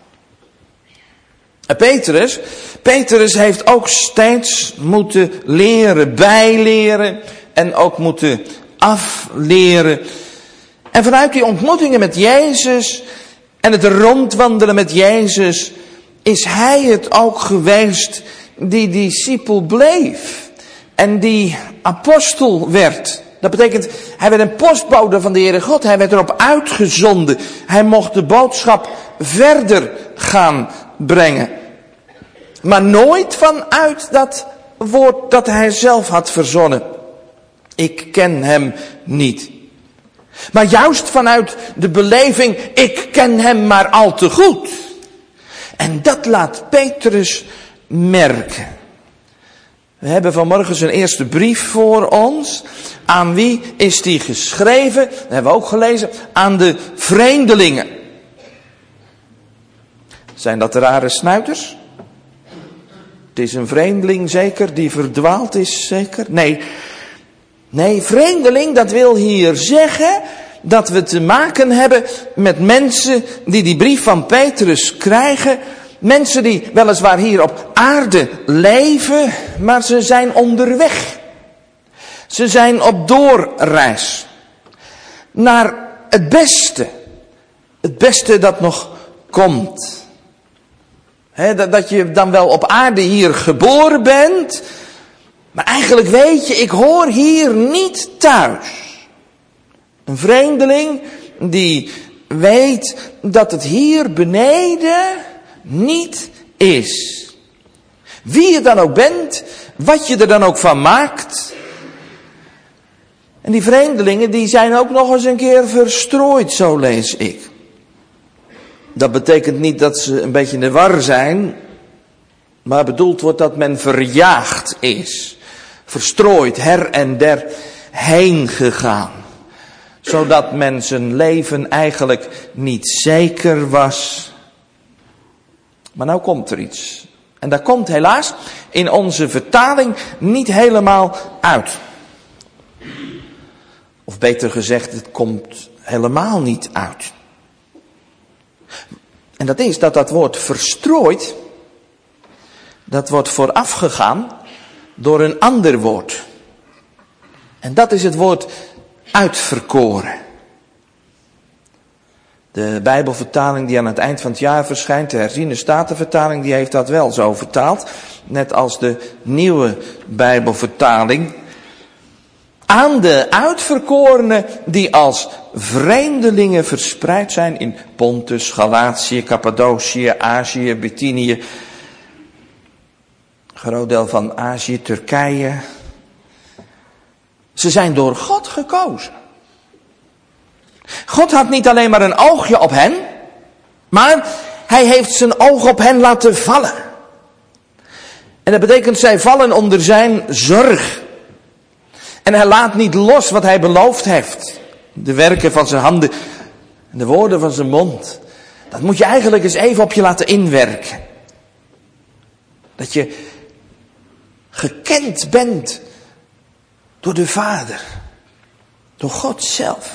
Speaker 2: En Petrus heeft ook steeds moeten leren, bijleren en ook moeten afleren. En vanuit die ontmoetingen met Jezus en het rondwandelen met Jezus is hij het ook geweest die discipel bleef en die apostel werd. Dat betekent, hij werd een postbode van de Heere God. Hij werd erop uitgezonden. Hij mocht de boodschap verder gaan brengen. Maar nooit vanuit dat woord dat hij zelf had verzonnen. Ik ken hem niet. Maar juist vanuit de beleving, ik ken hem maar al te goed. En dat laat Petrus merken. We hebben vanmorgen zijn eerste brief voor ons. Aan wie is die geschreven? Dat hebben we ook gelezen. Aan de vreemdelingen. Zijn dat rare snuiters? Het is een vreemdeling zeker, die verdwaald is zeker? Nee, vreemdeling, dat wil hier zeggen dat we te maken hebben met mensen die die brief van Petrus krijgen. Mensen die weliswaar hier op aarde leven, maar ze zijn onderweg. Ze zijn op doorreis. Naar het beste. Het beste dat nog komt. Dat je dan wel op aarde hier geboren bent. Maar eigenlijk weet je, ik hoor hier niet thuis. Een vreemdeling die weet dat het hier beneden niet is. Wie je dan ook bent, wat je er dan ook van maakt. En die vreemdelingen die zijn ook nog eens een keer verstrooid, zo lees ik. Dat betekent niet dat ze een beetje in de war zijn, maar bedoeld wordt dat men verjaagd is. Verstrooid, her en der heen gegaan. Zodat men zijn leven eigenlijk niet zeker was. Maar nou komt er iets. En dat komt helaas in onze vertaling niet helemaal uit. Of beter gezegd, het komt helemaal niet uit. En dat is dat woord verstrooid, dat wordt voorafgegaan door een ander woord. En dat is het woord uitverkoren. De Bijbelvertaling die aan het eind van het jaar verschijnt, de herziene statenvertaling, die heeft dat wel zo vertaald. Net als de nieuwe Bijbelvertaling. Aan de uitverkorenen die als vreemdelingen verspreid zijn in Pontus, Galatië, Cappadocië, Azië, Bithynië. Groot deel van Azië, Turkije. Ze zijn door God gekozen. God had niet alleen maar een oogje op hen, maar hij heeft zijn oog op hen laten vallen. En dat betekent, zij vallen onder zijn zorg. En hij laat niet los wat hij beloofd heeft. De werken van zijn handen en de woorden van zijn mond. Dat moet je eigenlijk eens even op je laten inwerken. Dat je gekend bent door de Vader. Door God zelf.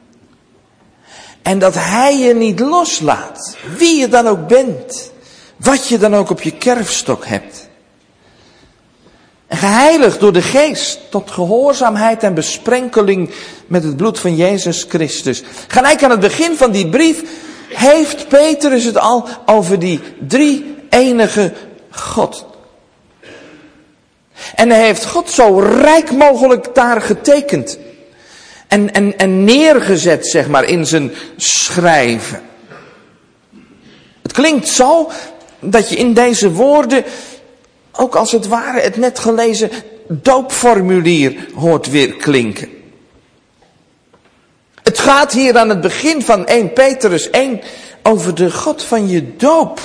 Speaker 2: En dat hij je niet loslaat. Wie je dan ook bent. Wat je dan ook op je kerfstok hebt. En geheiligd door de geest tot gehoorzaamheid en besprenkeling met het bloed van Jezus Christus. Gelijk aan het begin van die brief heeft Petrus het al over die drie enige God. En hij heeft God zo rijk mogelijk daar getekend. En neergezet, zeg maar, in zijn schrijven. Het klinkt zo dat je in deze woorden, ook als het ware het net gelezen doopformulier hoort weer klinken. Het gaat hier aan het begin van 1 Petrus 1 over de God van je doop.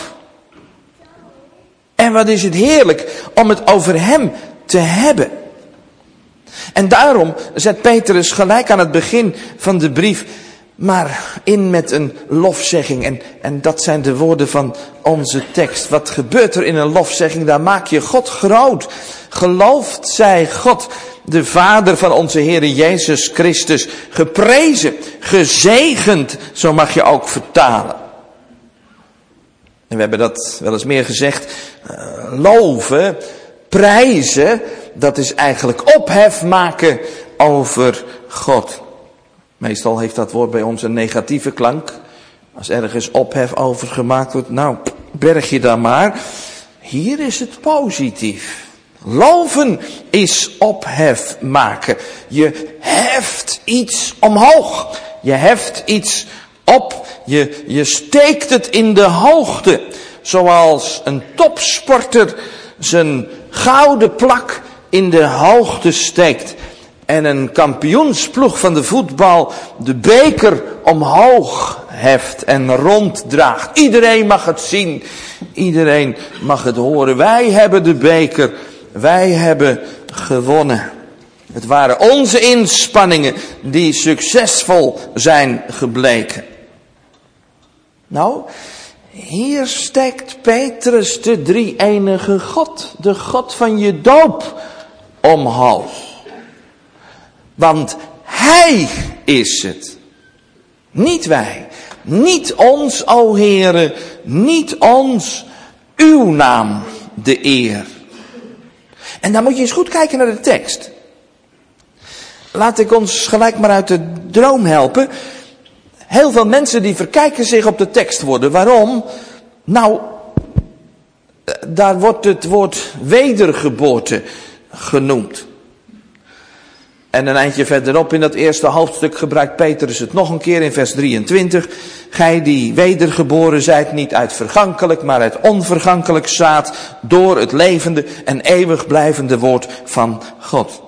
Speaker 2: En wat is het heerlijk om het over hem te hebben. En daarom zet Petrus gelijk aan het begin van de brief maar in met een lofzegging. En dat zijn de woorden van onze tekst. Wat gebeurt er in een lofzegging? Daar maak je God groot. Geloofd zij God, de Vader van onze Heere Jezus Christus. Geprezen, gezegend, zo mag je ook vertalen. En we hebben dat wel eens meer gezegd. Loven, prijzen, dat is eigenlijk ophef maken over God. Meestal heeft dat woord bij ons een negatieve klank. Als ergens ophef over gemaakt wordt, nou, berg je dan maar. Hier is het positief. Loven is ophef maken. Je heft iets omhoog. Je heft iets op. Je steekt het in de hoogte. Zoals een topsporter zijn gouden plak in de hoogte steekt. En een kampioensploeg van de voetbal de beker omhoog heft en ronddraagt. Iedereen mag het zien. Iedereen mag het horen. Wij hebben de beker. Wij hebben gewonnen. Het waren onze inspanningen die succesvol zijn gebleken. Nou, hier steekt Petrus de drie-enige God, de God van je doop, omhoog. Want hij is het. Niet wij. Niet ons, o Heere. Niet ons. Uw naam de eer. En dan moet je eens goed kijken naar de tekst. Laat ik ons gelijk maar uit de droom helpen. Heel veel mensen die verkijken zich op de tekstwoorden. Waarom? Nou, daar wordt het woord wedergeboorte genoemd. En een eindje verderop in dat eerste hoofdstuk gebruikt Petrus het nog een keer in vers 23. Gij die wedergeboren zijt, niet uit vergankelijk, maar uit onvergankelijk zaad, door het levende en eeuwig blijvende woord van God.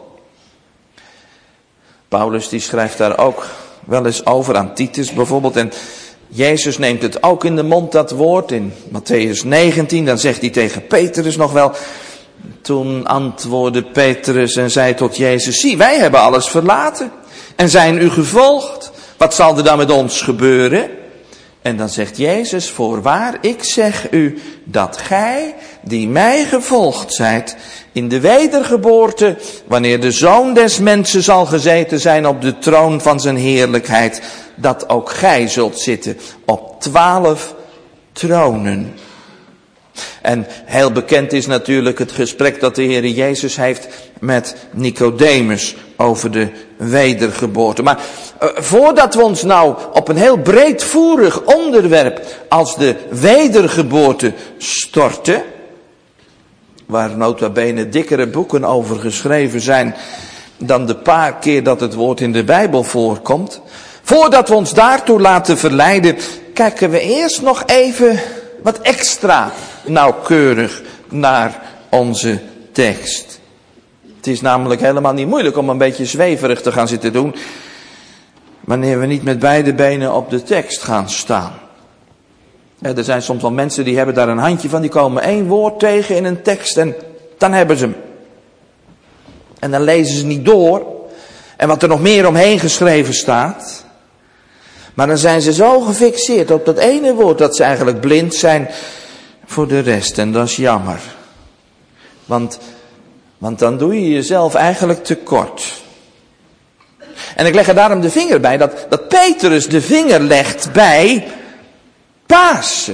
Speaker 2: Paulus die schrijft daar ook wel eens over aan Titus bijvoorbeeld. En Jezus neemt het ook in de mond, dat woord. In Matthäus 19, dan zegt hij tegen Petrus nog wel. Toen antwoordde Petrus en zei tot Jezus: zie, wij hebben alles verlaten en zijn u gevolgd. Wat zal er dan met ons gebeuren? En dan zegt Jezus, voorwaar, ik zeg u dat gij, die mij gevolgd zijt, in de wedergeboorte, wanneer de Zoon des Mensen zal gezeten zijn op de troon van zijn heerlijkheid, dat ook gij zult zitten op 12 tronen. En heel bekend is natuurlijk het gesprek dat de Heer Jezus heeft met Nicodemus over de wedergeboorte. Maar voordat we ons nou op een heel breedvoerig onderwerp als de wedergeboorte storten, waar nota bene dikkere boeken over geschreven zijn dan de paar keer dat het woord in de Bijbel voorkomt, voordat we ons daartoe laten verleiden, kijken we eerst nog even wat extra nauwkeurig naar onze tekst. Het is namelijk helemaal niet moeilijk om een beetje zweverig te gaan zitten doen, wanneer we niet met beide benen op de tekst gaan staan. Er zijn soms wel mensen die hebben daar een handje van, die komen 1 woord tegen in een tekst en dan hebben ze hem. En dan lezen ze niet door en wat er nog meer omheen geschreven staat. Maar dan zijn ze zo gefixeerd op dat ene woord dat ze eigenlijk blind zijn voor de rest. En dat is jammer. Want dan doe je jezelf eigenlijk tekort. En ik leg er daarom de vinger bij dat Petrus de vinger legt bij Pasen.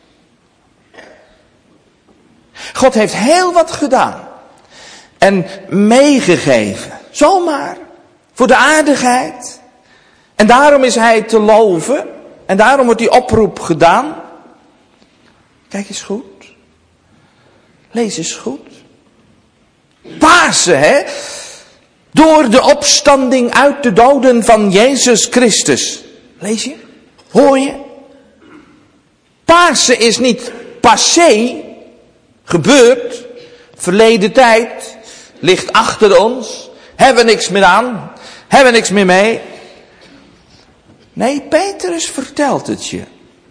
Speaker 2: God heeft heel wat gedaan. En meegegeven. Zomaar. Voor de aardigheid. En daarom is hij te loven. En daarom wordt die oproep gedaan. Kijk eens goed. Lees eens goed. Pasen, hè? Door de opstanding uit de doden van Jezus Christus. Lees je? Hoor je? Pasen is niet passé. Gebeurd. Verleden tijd. Ligt achter ons. Hebben we niks meer aan. Hebben we niks meer mee. Nee, Petrus vertelt het je.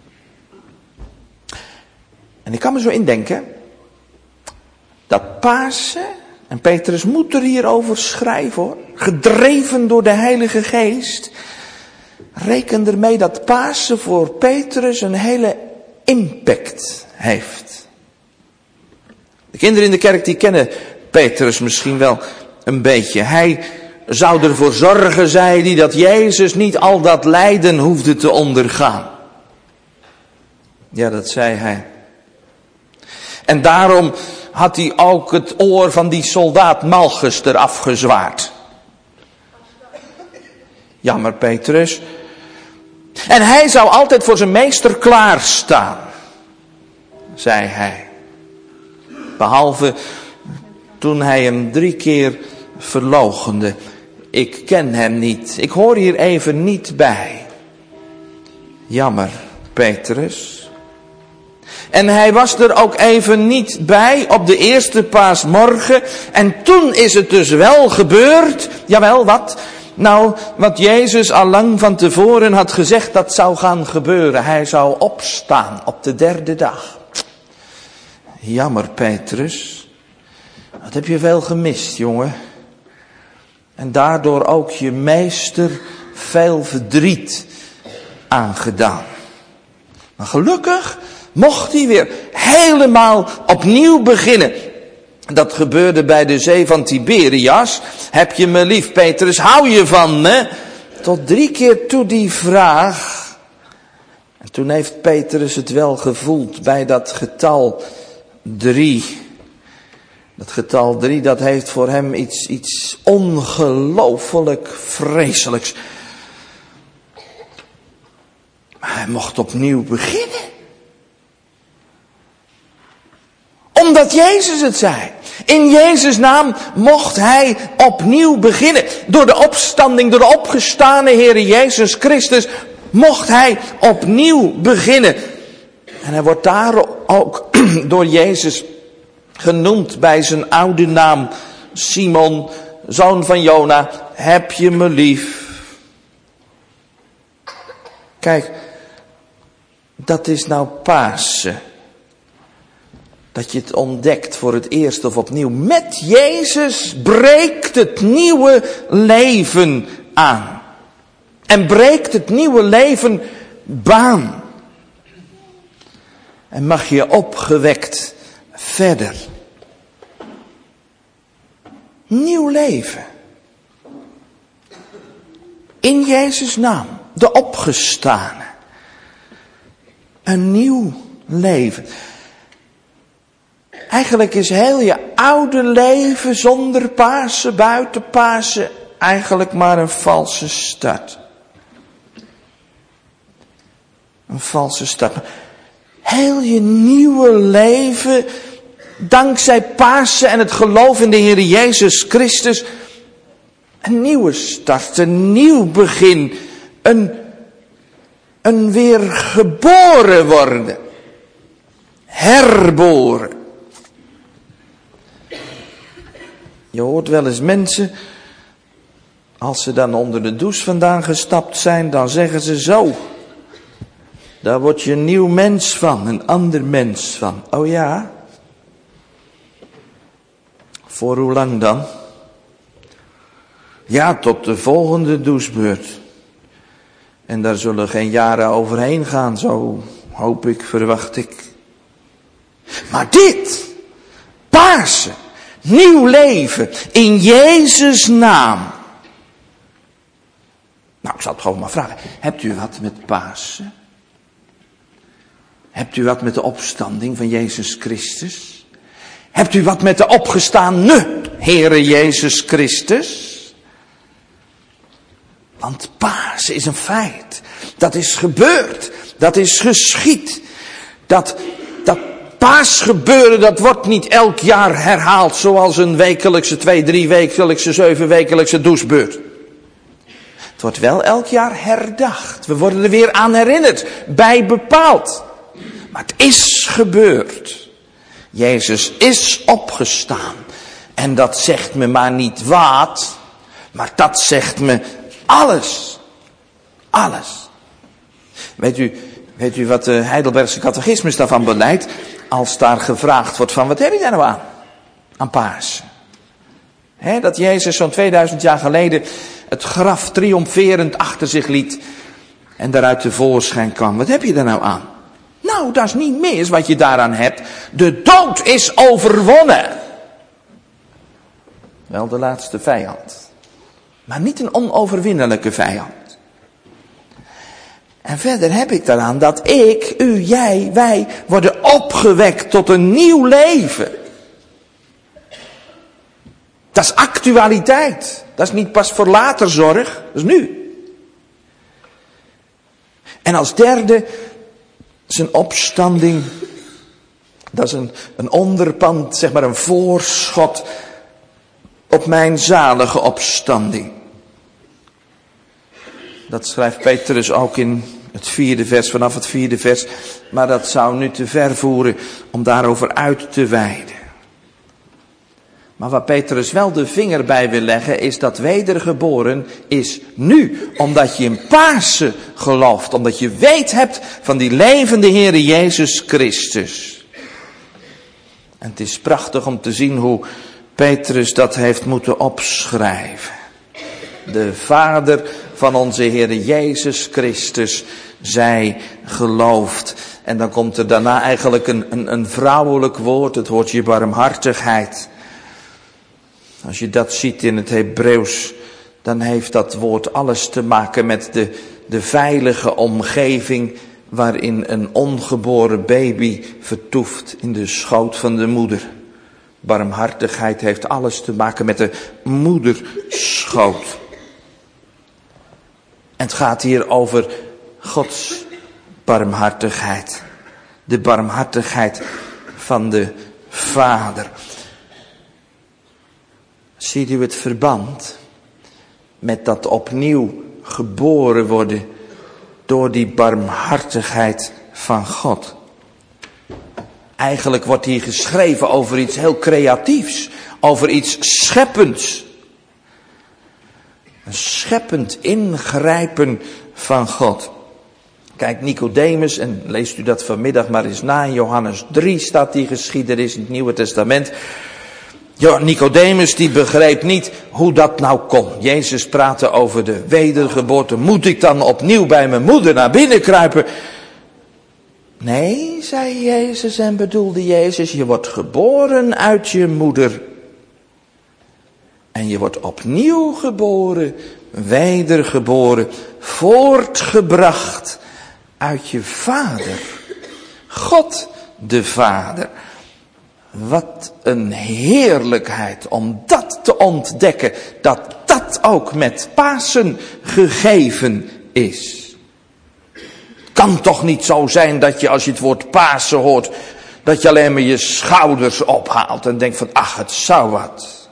Speaker 2: En ik kan me zo indenken dat Pasen, en Petrus moet er hierover schrijven hoor, gedreven door de Heilige Geest, reken ermee dat Pasen voor Petrus een hele impact heeft. De kinderen in de kerk die kennen Petrus misschien wel een beetje. Hij zou ervoor zorgen, zei hij, dat Jezus niet al dat lijden hoefde te ondergaan. Ja, dat zei hij. En daarom had hij ook het oor van die soldaat Malchus eraf gezwaard. Jammer, Petrus. En hij zou altijd voor zijn meester klaarstaan, zei hij. Behalve toen hij hem 3 keer verloochende. Ik ken hem niet. Ik hoor hier even niet bij. Jammer, Petrus. En hij was er ook even niet bij op de eerste paasmorgen. En toen is het dus wel gebeurd. Jawel, wat? Nou, wat Jezus al lang van tevoren had gezegd dat zou gaan gebeuren. Hij zou opstaan op de 3e dag. Jammer, Petrus. Wat heb je veel gemist, jongen. En daardoor ook je meester veel verdriet aangedaan. Maar gelukkig mocht hij weer helemaal opnieuw beginnen. Dat gebeurde bij de zee van Tiberias. Heb je me lief, Petrus, hou je van me? Tot 3 keer toe die vraag. En toen heeft Petrus het wel gevoeld bij dat getal 3. Dat getal 3, dat heeft voor hem iets ongelooflijk vreselijks. Maar hij mocht opnieuw beginnen. Omdat Jezus het zei. In Jezus' naam mocht hij opnieuw beginnen. Door de opstanding, door de opgestane Heer Jezus Christus mocht hij opnieuw beginnen. En hij wordt daar ook door Jezus genoemd bij zijn oude naam. Simon, zoon van Jona, heb je me lief? Kijk, dat is nou Pasen. Dat je het ontdekt voor het eerst of opnieuw. Met Jezus breekt het nieuwe leven aan. En breekt het nieuwe leven baan. En mag je opgewekt verder. Nieuw leven. In Jezus' naam. De opgestane. Een nieuw leven. Eigenlijk is heel je oude leven zonder Pasen, buiten Pasen, eigenlijk maar een valse start. Een valse start. Heel je nieuwe leven, dankzij Pasen en het geloof in de Heer Jezus Christus, een nieuwe start, een nieuw begin, een weer geboren worden, herboren. Je hoort wel eens mensen, als ze dan onder de douche vandaan gestapt zijn, dan zeggen ze zo. Daar word je een nieuw mens van, een ander mens van. Oh ja? Voor hoe lang dan? Ja, tot de volgende douchebeurt. En daar zullen geen jaren overheen gaan, zo hoop ik, verwacht ik. Maar dit, Pasen, nieuw leven, in Jezus' naam. Nou, ik zal het gewoon maar vragen. Hebt u wat met Pasen? Hebt u wat met de opstanding van Jezus Christus? Hebt u wat met de opgestaane Heere Jezus Christus? Want Pasen is een feit. Dat is gebeurd. Dat is geschied. Dat paasgebeuren, dat wordt niet elk jaar herhaald zoals een wekelijkse, 2, 3 wekelijkse, 7 wekelijkse douchebeurt. Het wordt wel elk jaar herdacht. We worden er weer aan herinnerd, bij bepaald. Maar het is gebeurd. Jezus is opgestaan. En dat zegt me maar niet wat, maar dat zegt me alles. Alles. Weet u wat de Heidelbergse catechismus daarvan beleidt? Als daar gevraagd wordt van, wat heb je daar nou aan? Aan Pasen. Dat Jezus zo'n 2000 jaar geleden het graf triomferend achter zich liet. En daaruit tevoorschijn kwam. Wat heb je daar nou aan? Nou, dat is niet mis wat je daaraan hebt. De dood is overwonnen. Wel de laatste vijand. Maar niet een onoverwinnelijke vijand. En verder heb ik daaraan dat ik, u, jij, wij worden opgewekt tot een nieuw leven. Dat is actualiteit. Dat is niet pas voor later zorg. Dat is nu. En als derde, zijn opstanding. Dat is een onderpand, zeg maar een voorschot op mijn zalige opstanding. Dat schrijft Petrus ook in het 4e vers, vanaf het 4e vers. Maar dat zou nu te ver voeren om daarover uit te weiden. Maar waar Petrus wel de vinger bij wil leggen, is dat wedergeboren is nu. Omdat je in Pasen gelooft. Omdat je weet hebt van die levende Heere Jezus Christus. En het is prachtig om te zien hoe Petrus dat heeft moeten opschrijven. De Vader van onze Heere Jezus Christus, zij gelooft. En dan komt er daarna eigenlijk een vrouwelijk woord, het woordje barmhartigheid. Als je dat ziet in het Hebreeuws, dan heeft dat woord alles te maken met de veilige omgeving waarin een ongeboren baby vertoeft in de schoot van de moeder. Barmhartigheid heeft alles te maken met de moederschoot. En het gaat hier over Gods barmhartigheid. De barmhartigheid van de Vader. Ziet u het verband met dat opnieuw geboren worden door die barmhartigheid van God? Eigenlijk wordt hier geschreven over iets heel creatiefs, over iets scheppends. Een scheppend ingrijpen van God. Kijk, Nicodemus, en leest u dat vanmiddag maar eens na, in Johannes 3 staat die geschiedenis in het Nieuwe Testament. Ja, Nicodemus die begreep niet hoe dat nou kon. Jezus praatte over de wedergeboorte. Moet ik dan opnieuw bij mijn moeder naar binnen kruipen? Nee, zei Jezus en bedoelde Jezus, je wordt geboren uit je moeder. En je wordt opnieuw geboren, wedergeboren, voortgebracht uit je vader. God de Vader. Wat een heerlijkheid om dat te ontdekken, dat dat ook met Pasen gegeven is. Het kan toch niet zo zijn dat je als je het woord Pasen hoort, dat je alleen maar je schouders ophaalt en denkt van ach, het zou wat.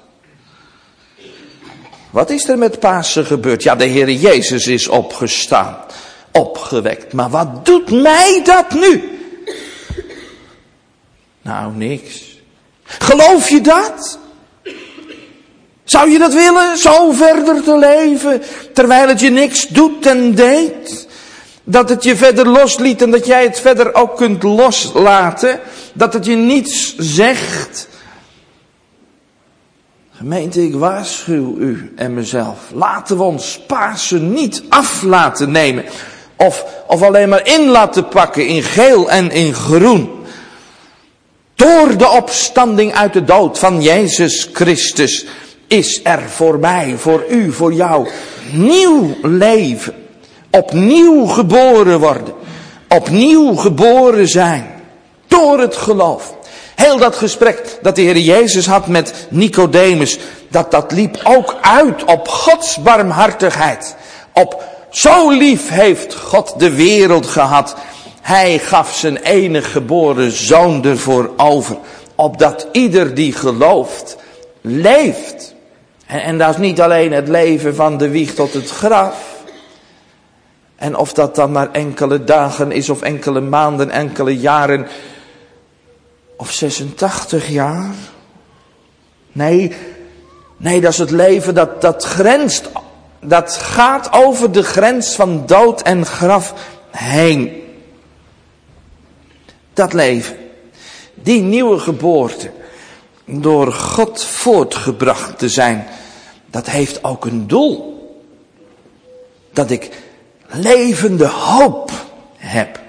Speaker 2: Wat is er met Pasen gebeurd? Ja, de Heer Jezus is opgestaan, opgewekt. Maar wat doet mij dat nu? Nou, niks. Geloof je dat? Zou je dat willen, zo verder te leven, terwijl het je niks doet en deed? Dat het je verder losliet en dat jij het verder ook kunt loslaten? Dat het je niets zegt? Gemeente, ik waarschuw u en mezelf. Laten we ons Pasen niet af laten nemen. Of alleen maar in laten pakken in geel en in groen. Door de opstanding uit de dood van Jezus Christus is er voor mij, voor u, voor jou nieuw leven. Opnieuw geboren worden. Opnieuw geboren zijn. Door het geloof. Heel dat gesprek dat de Heer Jezus had met Nicodemus, dat liep ook uit op Gods barmhartigheid. Op zo lief heeft God de wereld gehad. Hij gaf zijn enige geboren zoon ervoor over. Opdat ieder die gelooft, leeft. En dat is niet alleen het leven van de wieg tot het graf. En of dat dan maar enkele dagen is, of enkele maanden, enkele jaren, of 86 jaar. Nee, dat is het leven dat grenst, dat gaat over de grens van dood en graf heen. Dat leven, die nieuwe geboorte, door God voortgebracht te zijn, dat heeft ook een doel. Dat ik levende hoop heb.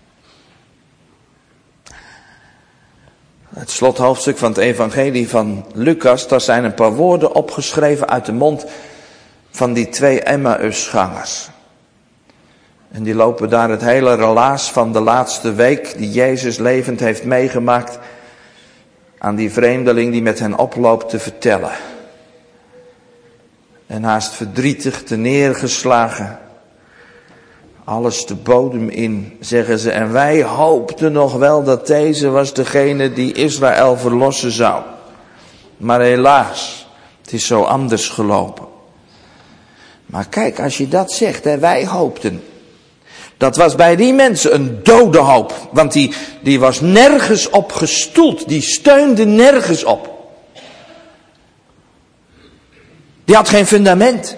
Speaker 2: Het slothoofdstuk van het evangelie van Lucas, daar zijn een paar woorden opgeschreven uit de mond van die 2 Emmausgangers. En die lopen daar het hele relaas van de laatste week die Jezus levend heeft meegemaakt aan die vreemdeling die met hen oploopt te vertellen. En haast verdrietig te neergeslagen. Alles de bodem in, zeggen ze. En wij hoopten nog wel dat deze was degene die Israël verlossen zou. Maar helaas, het is zo anders gelopen. Maar kijk, als je dat zegt, hè, wij hoopten. Dat was bij die mensen een dode hoop. Want die was nergens op gestoeld. Die steunde nergens op. Die had geen fundament.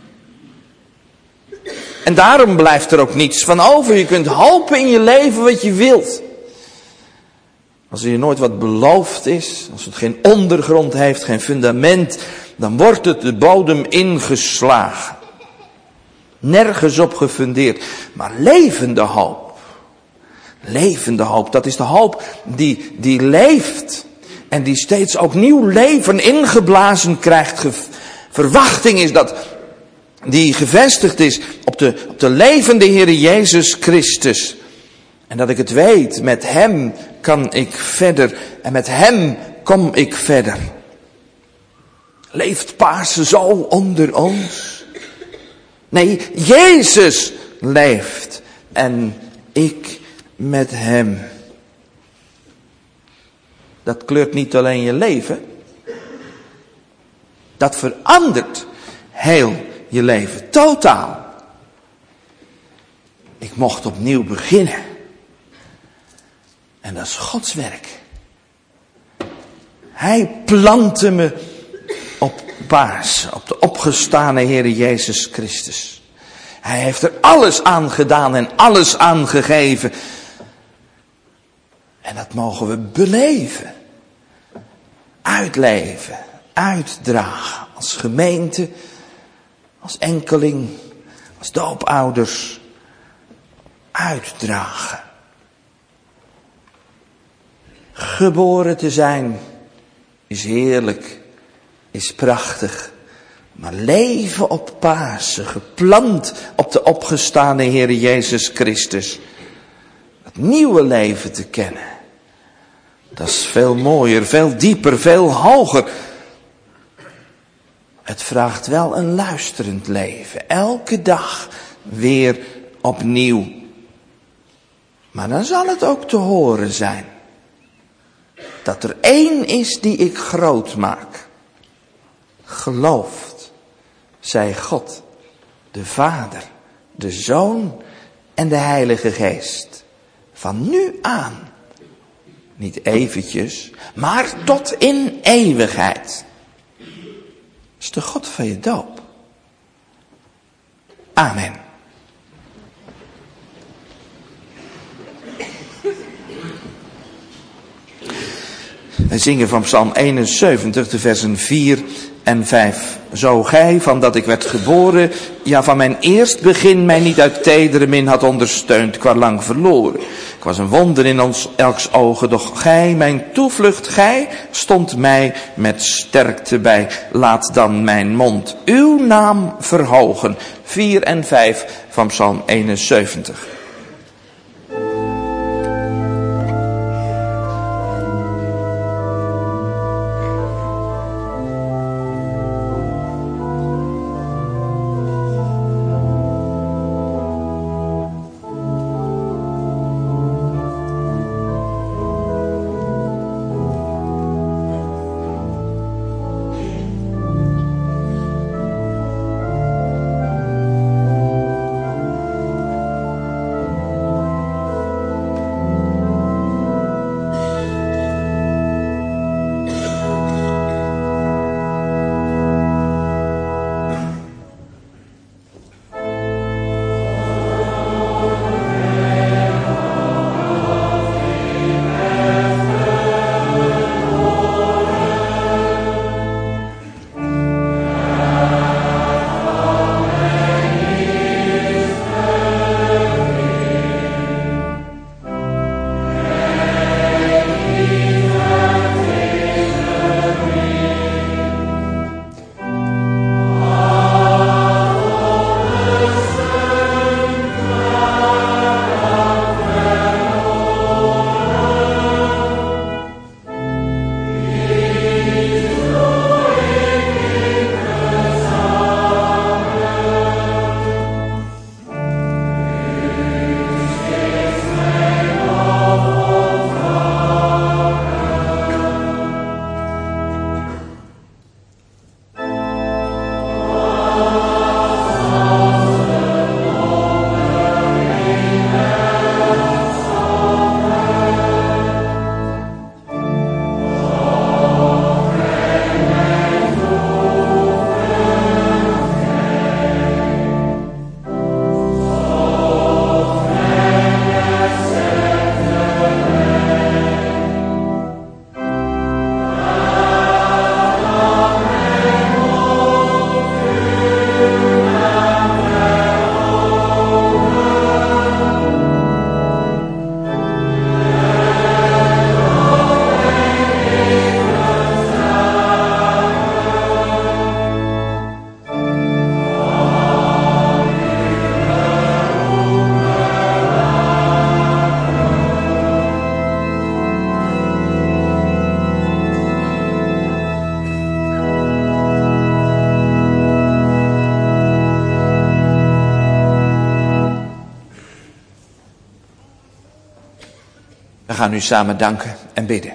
Speaker 2: En daarom blijft er ook niets van over. Je kunt hopen in je leven wat je wilt. Als er je nooit wat beloofd is, als het geen ondergrond heeft, geen fundament, dan wordt het de bodem ingeslagen. Nergens op gefundeerd. Maar levende hoop. Levende hoop, dat is de hoop die leeft. En die steeds ook nieuw leven ingeblazen krijgt. Verwachting is dat die gevestigd is op de levende Heer Jezus Christus. En dat ik het weet, met Hem kan ik verder. En met Hem kom ik verder. Leeft Pasen zo onder ons? Nee, Jezus leeft. En ik met Hem. Dat kleurt niet alleen je leven. Dat verandert heel je leven. Totaal. Ik mocht opnieuw beginnen. En dat is Gods werk. Hij plantte me op Pasen, op de opgestane Heer Jezus Christus. Hij heeft er alles aan gedaan en alles aan gegeven. En dat mogen we beleven. Uitleven. Uitdragen. Als gemeente. Als enkeling. Als doopouders. Uitdragen. geboren te zijn is heerlijk, is prachtig. Maar leven op Pasen, geplant op de opgestane Heer Jezus Christus. Het nieuwe leven te kennen. Dat is veel mooier, veel dieper, veel hoger. Het vraagt wel een luisterend leven. Elke dag weer opnieuw. Maar dan zal het ook te horen zijn. Dat er één is die ik groot maak. Gelooft, zij God, de Vader, de Zoon en de Heilige Geest. Van nu aan. Niet eventjes, maar tot in eeuwigheid. Dat is de God van je doop. Amen. We zingen van Psalm 71, de versen 4 en 5. Zo gij, van dat ik werd geboren, ja van mijn eerst begin mij niet uit tedere min had ondersteund, qua lang verloren. Ik was een wonder in ons elks ogen, doch gij, mijn toevlucht, gij, stond mij met sterkte bij. Laat dan mijn mond uw naam verhogen. 4 en 5 van Psalm 71. We gaan nu samen danken en bidden.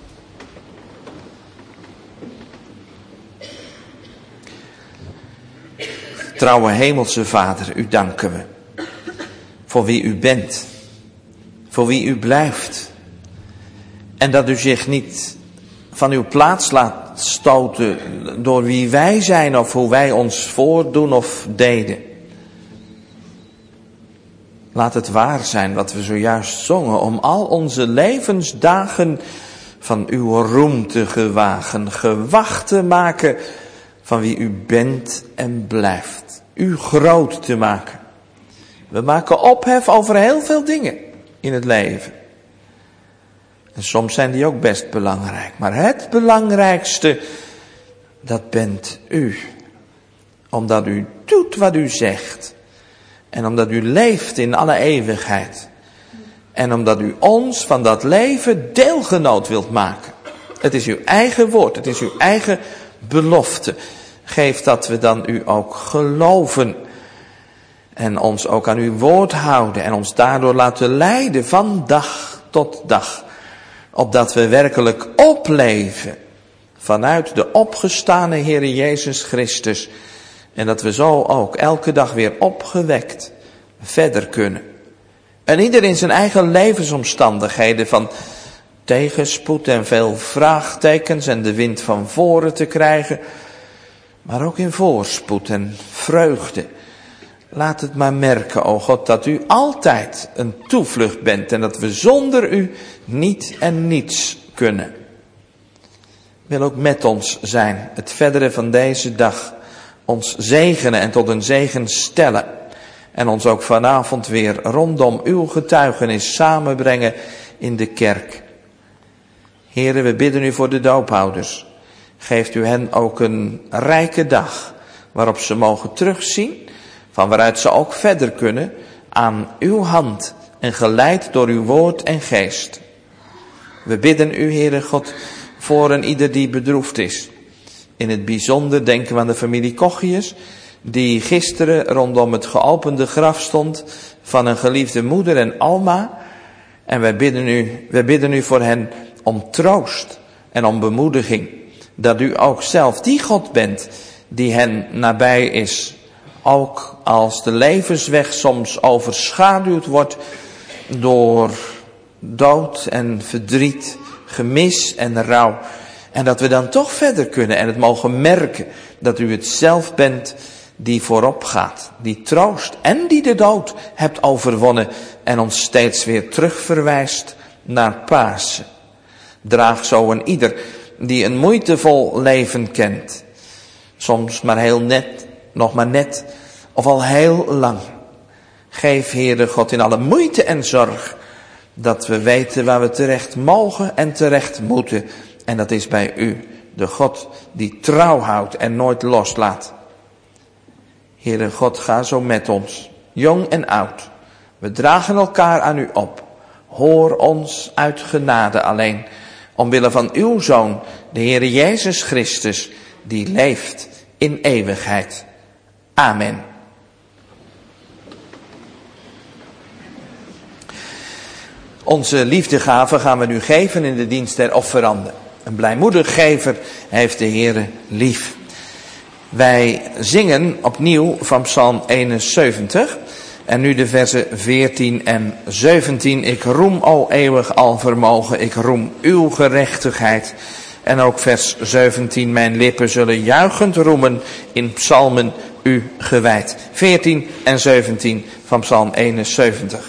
Speaker 2: Trouwe hemelse Vader, u danken we. Voor wie u bent. Voor wie u blijft. En dat u zich niet van uw plaats laat stoten door wie wij zijn of hoe wij ons voordoen of deden. Laat het waar zijn wat we zojuist zongen, om al onze levensdagen van uw roem te gewagen, gewacht te maken van wie u bent en blijft. U groot te maken. We maken ophef over heel veel dingen in het leven. En soms zijn die ook best belangrijk. Maar het belangrijkste, dat bent u. Omdat u doet wat u zegt. En omdat u leeft in alle eeuwigheid. En omdat u ons van dat leven deelgenoot wilt maken. Het is uw eigen woord, het is uw eigen belofte. Geef dat we dan u ook geloven. En ons ook aan uw woord houden. En ons daardoor laten leiden van dag tot dag. Opdat we werkelijk opleven. Vanuit de opgestane Heere Jezus Christus. En dat we zo ook elke dag weer opgewekt verder kunnen. En ieder in zijn eigen levensomstandigheden van tegenspoed en veel vraagtekens en de wind van voren te krijgen. Maar ook in voorspoed en vreugde. Laat het maar merken, o God, dat u altijd een toevlucht bent en dat we zonder u niet en niets kunnen. Wil ook met ons zijn, het verdere van deze dag, ons zegenen en tot een zegen stellen. En ons ook vanavond weer rondom uw getuigenis samenbrengen in de kerk. Here, we bidden u voor de doophouders. Geeft u hen ook een rijke dag waarop ze mogen terugzien, van waaruit ze ook verder kunnen aan uw hand en geleid door uw woord en geest. We bidden u, Heere God, voor een ieder die bedroefd is. In het bijzonder denken we aan de familie Kochius, die gisteren rondom het geopende graf stond van een geliefde moeder en Alma. En wij bidden u voor hen om troost en om bemoediging. Dat u ook zelf die God bent die hen nabij is. Ook als de levensweg soms overschaduwd wordt door dood en verdriet, gemis en rouw. En dat we dan toch verder kunnen en het mogen merken dat u het zelf bent die voorop gaat. Die troost en die de dood hebt overwonnen en ons steeds weer terugverwijst naar Pasen. Draag zo een ieder die een moeitevol leven kent. Soms maar heel net, nog maar net of al heel lang. Geef, Heere God, in alle moeite en zorg dat we weten waar we terecht mogen en terecht moeten. En dat is bij u, de God die trouw houdt en nooit loslaat. Heere God, ga zo met ons, jong en oud. We dragen elkaar aan u op. Hoor ons uit genade alleen, omwille van uw Zoon, de Heere Jezus Christus, die leeft in eeuwigheid. Amen. Onze liefdegave gaan we nu geven in de dienst der offeranden. Een blijmoedig gever heeft de Heere lief. Wij zingen opnieuw van Psalm 71 en nu de versen 14 en 17. Ik roem, o eeuwig alvermogen, ik roem uw gerechtigheid. En ook vers 17, mijn lippen zullen juichend roemen in psalmen u gewijd. 14 en 17 van Psalm 71.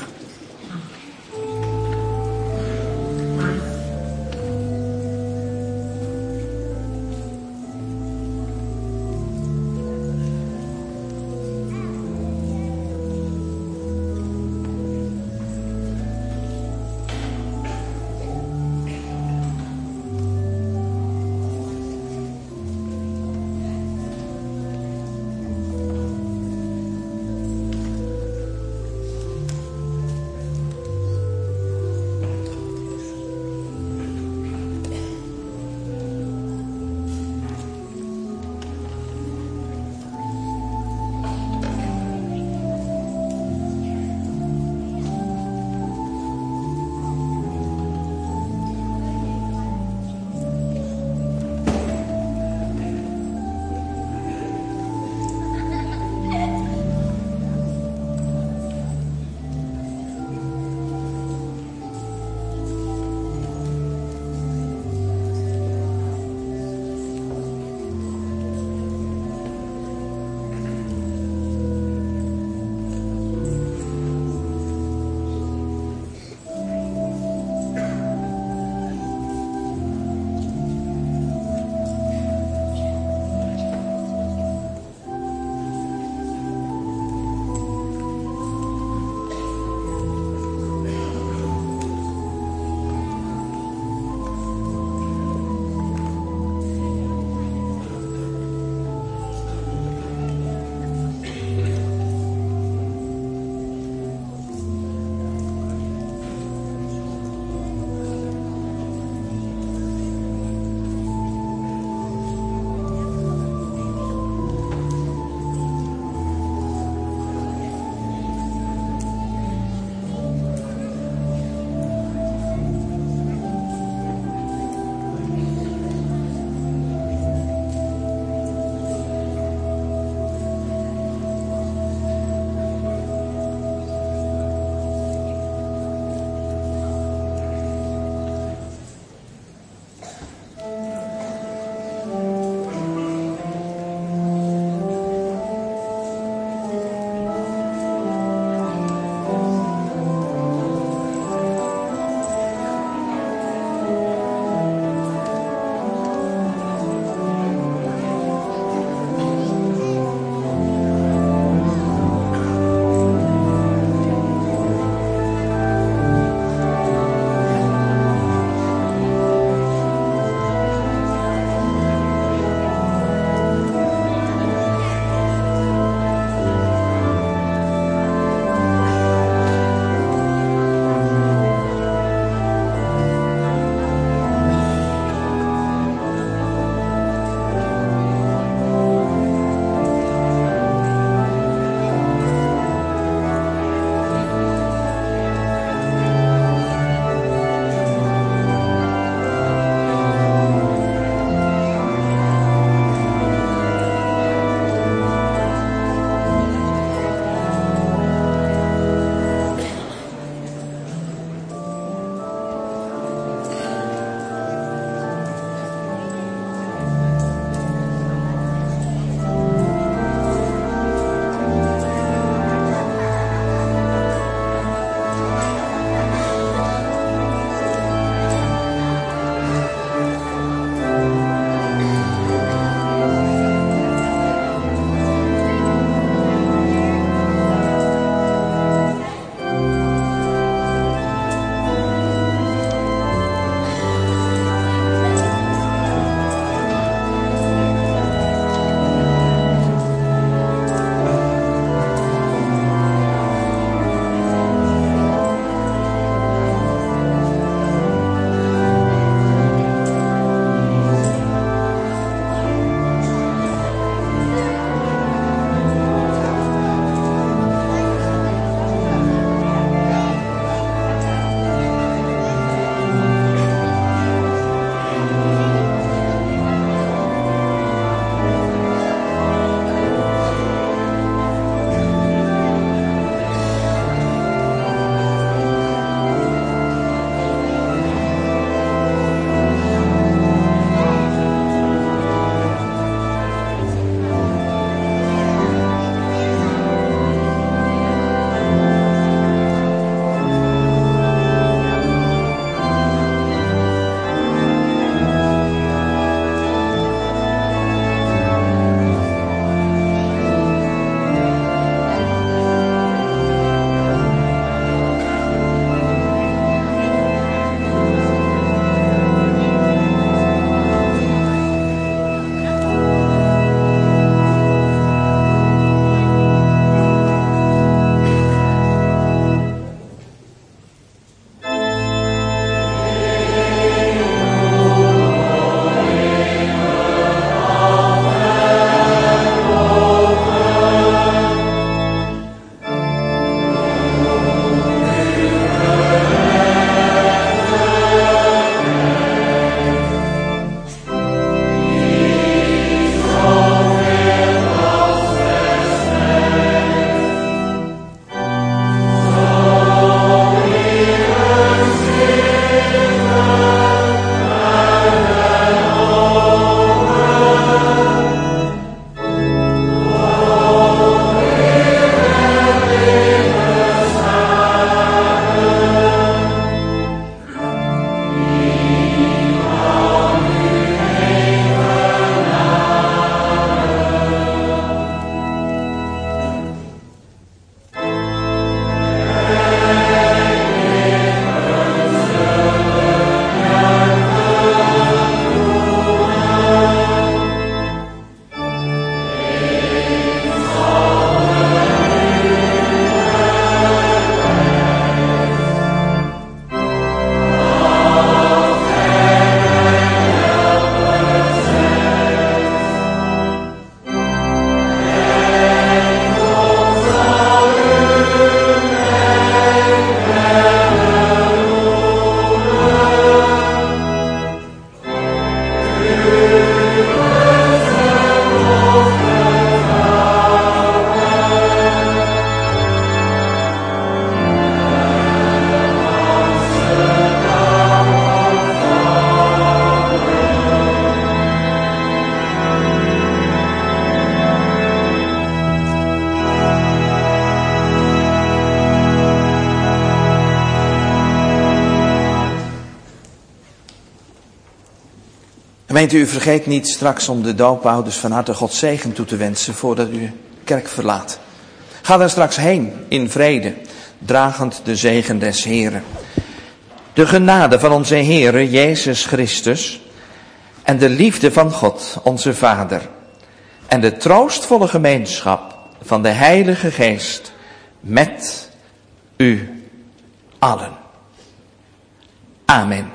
Speaker 2: Gemeente, u vergeet niet straks om de doopouders van harte Gods zegen toe te wensen voordat u de kerk verlaat. Ga daar straks heen in vrede, dragend de zegen des Heren. De genade van onze Heere Jezus Christus en de liefde van God, onze Vader, en de troostvolle gemeenschap van de Heilige Geest met u allen. Amen.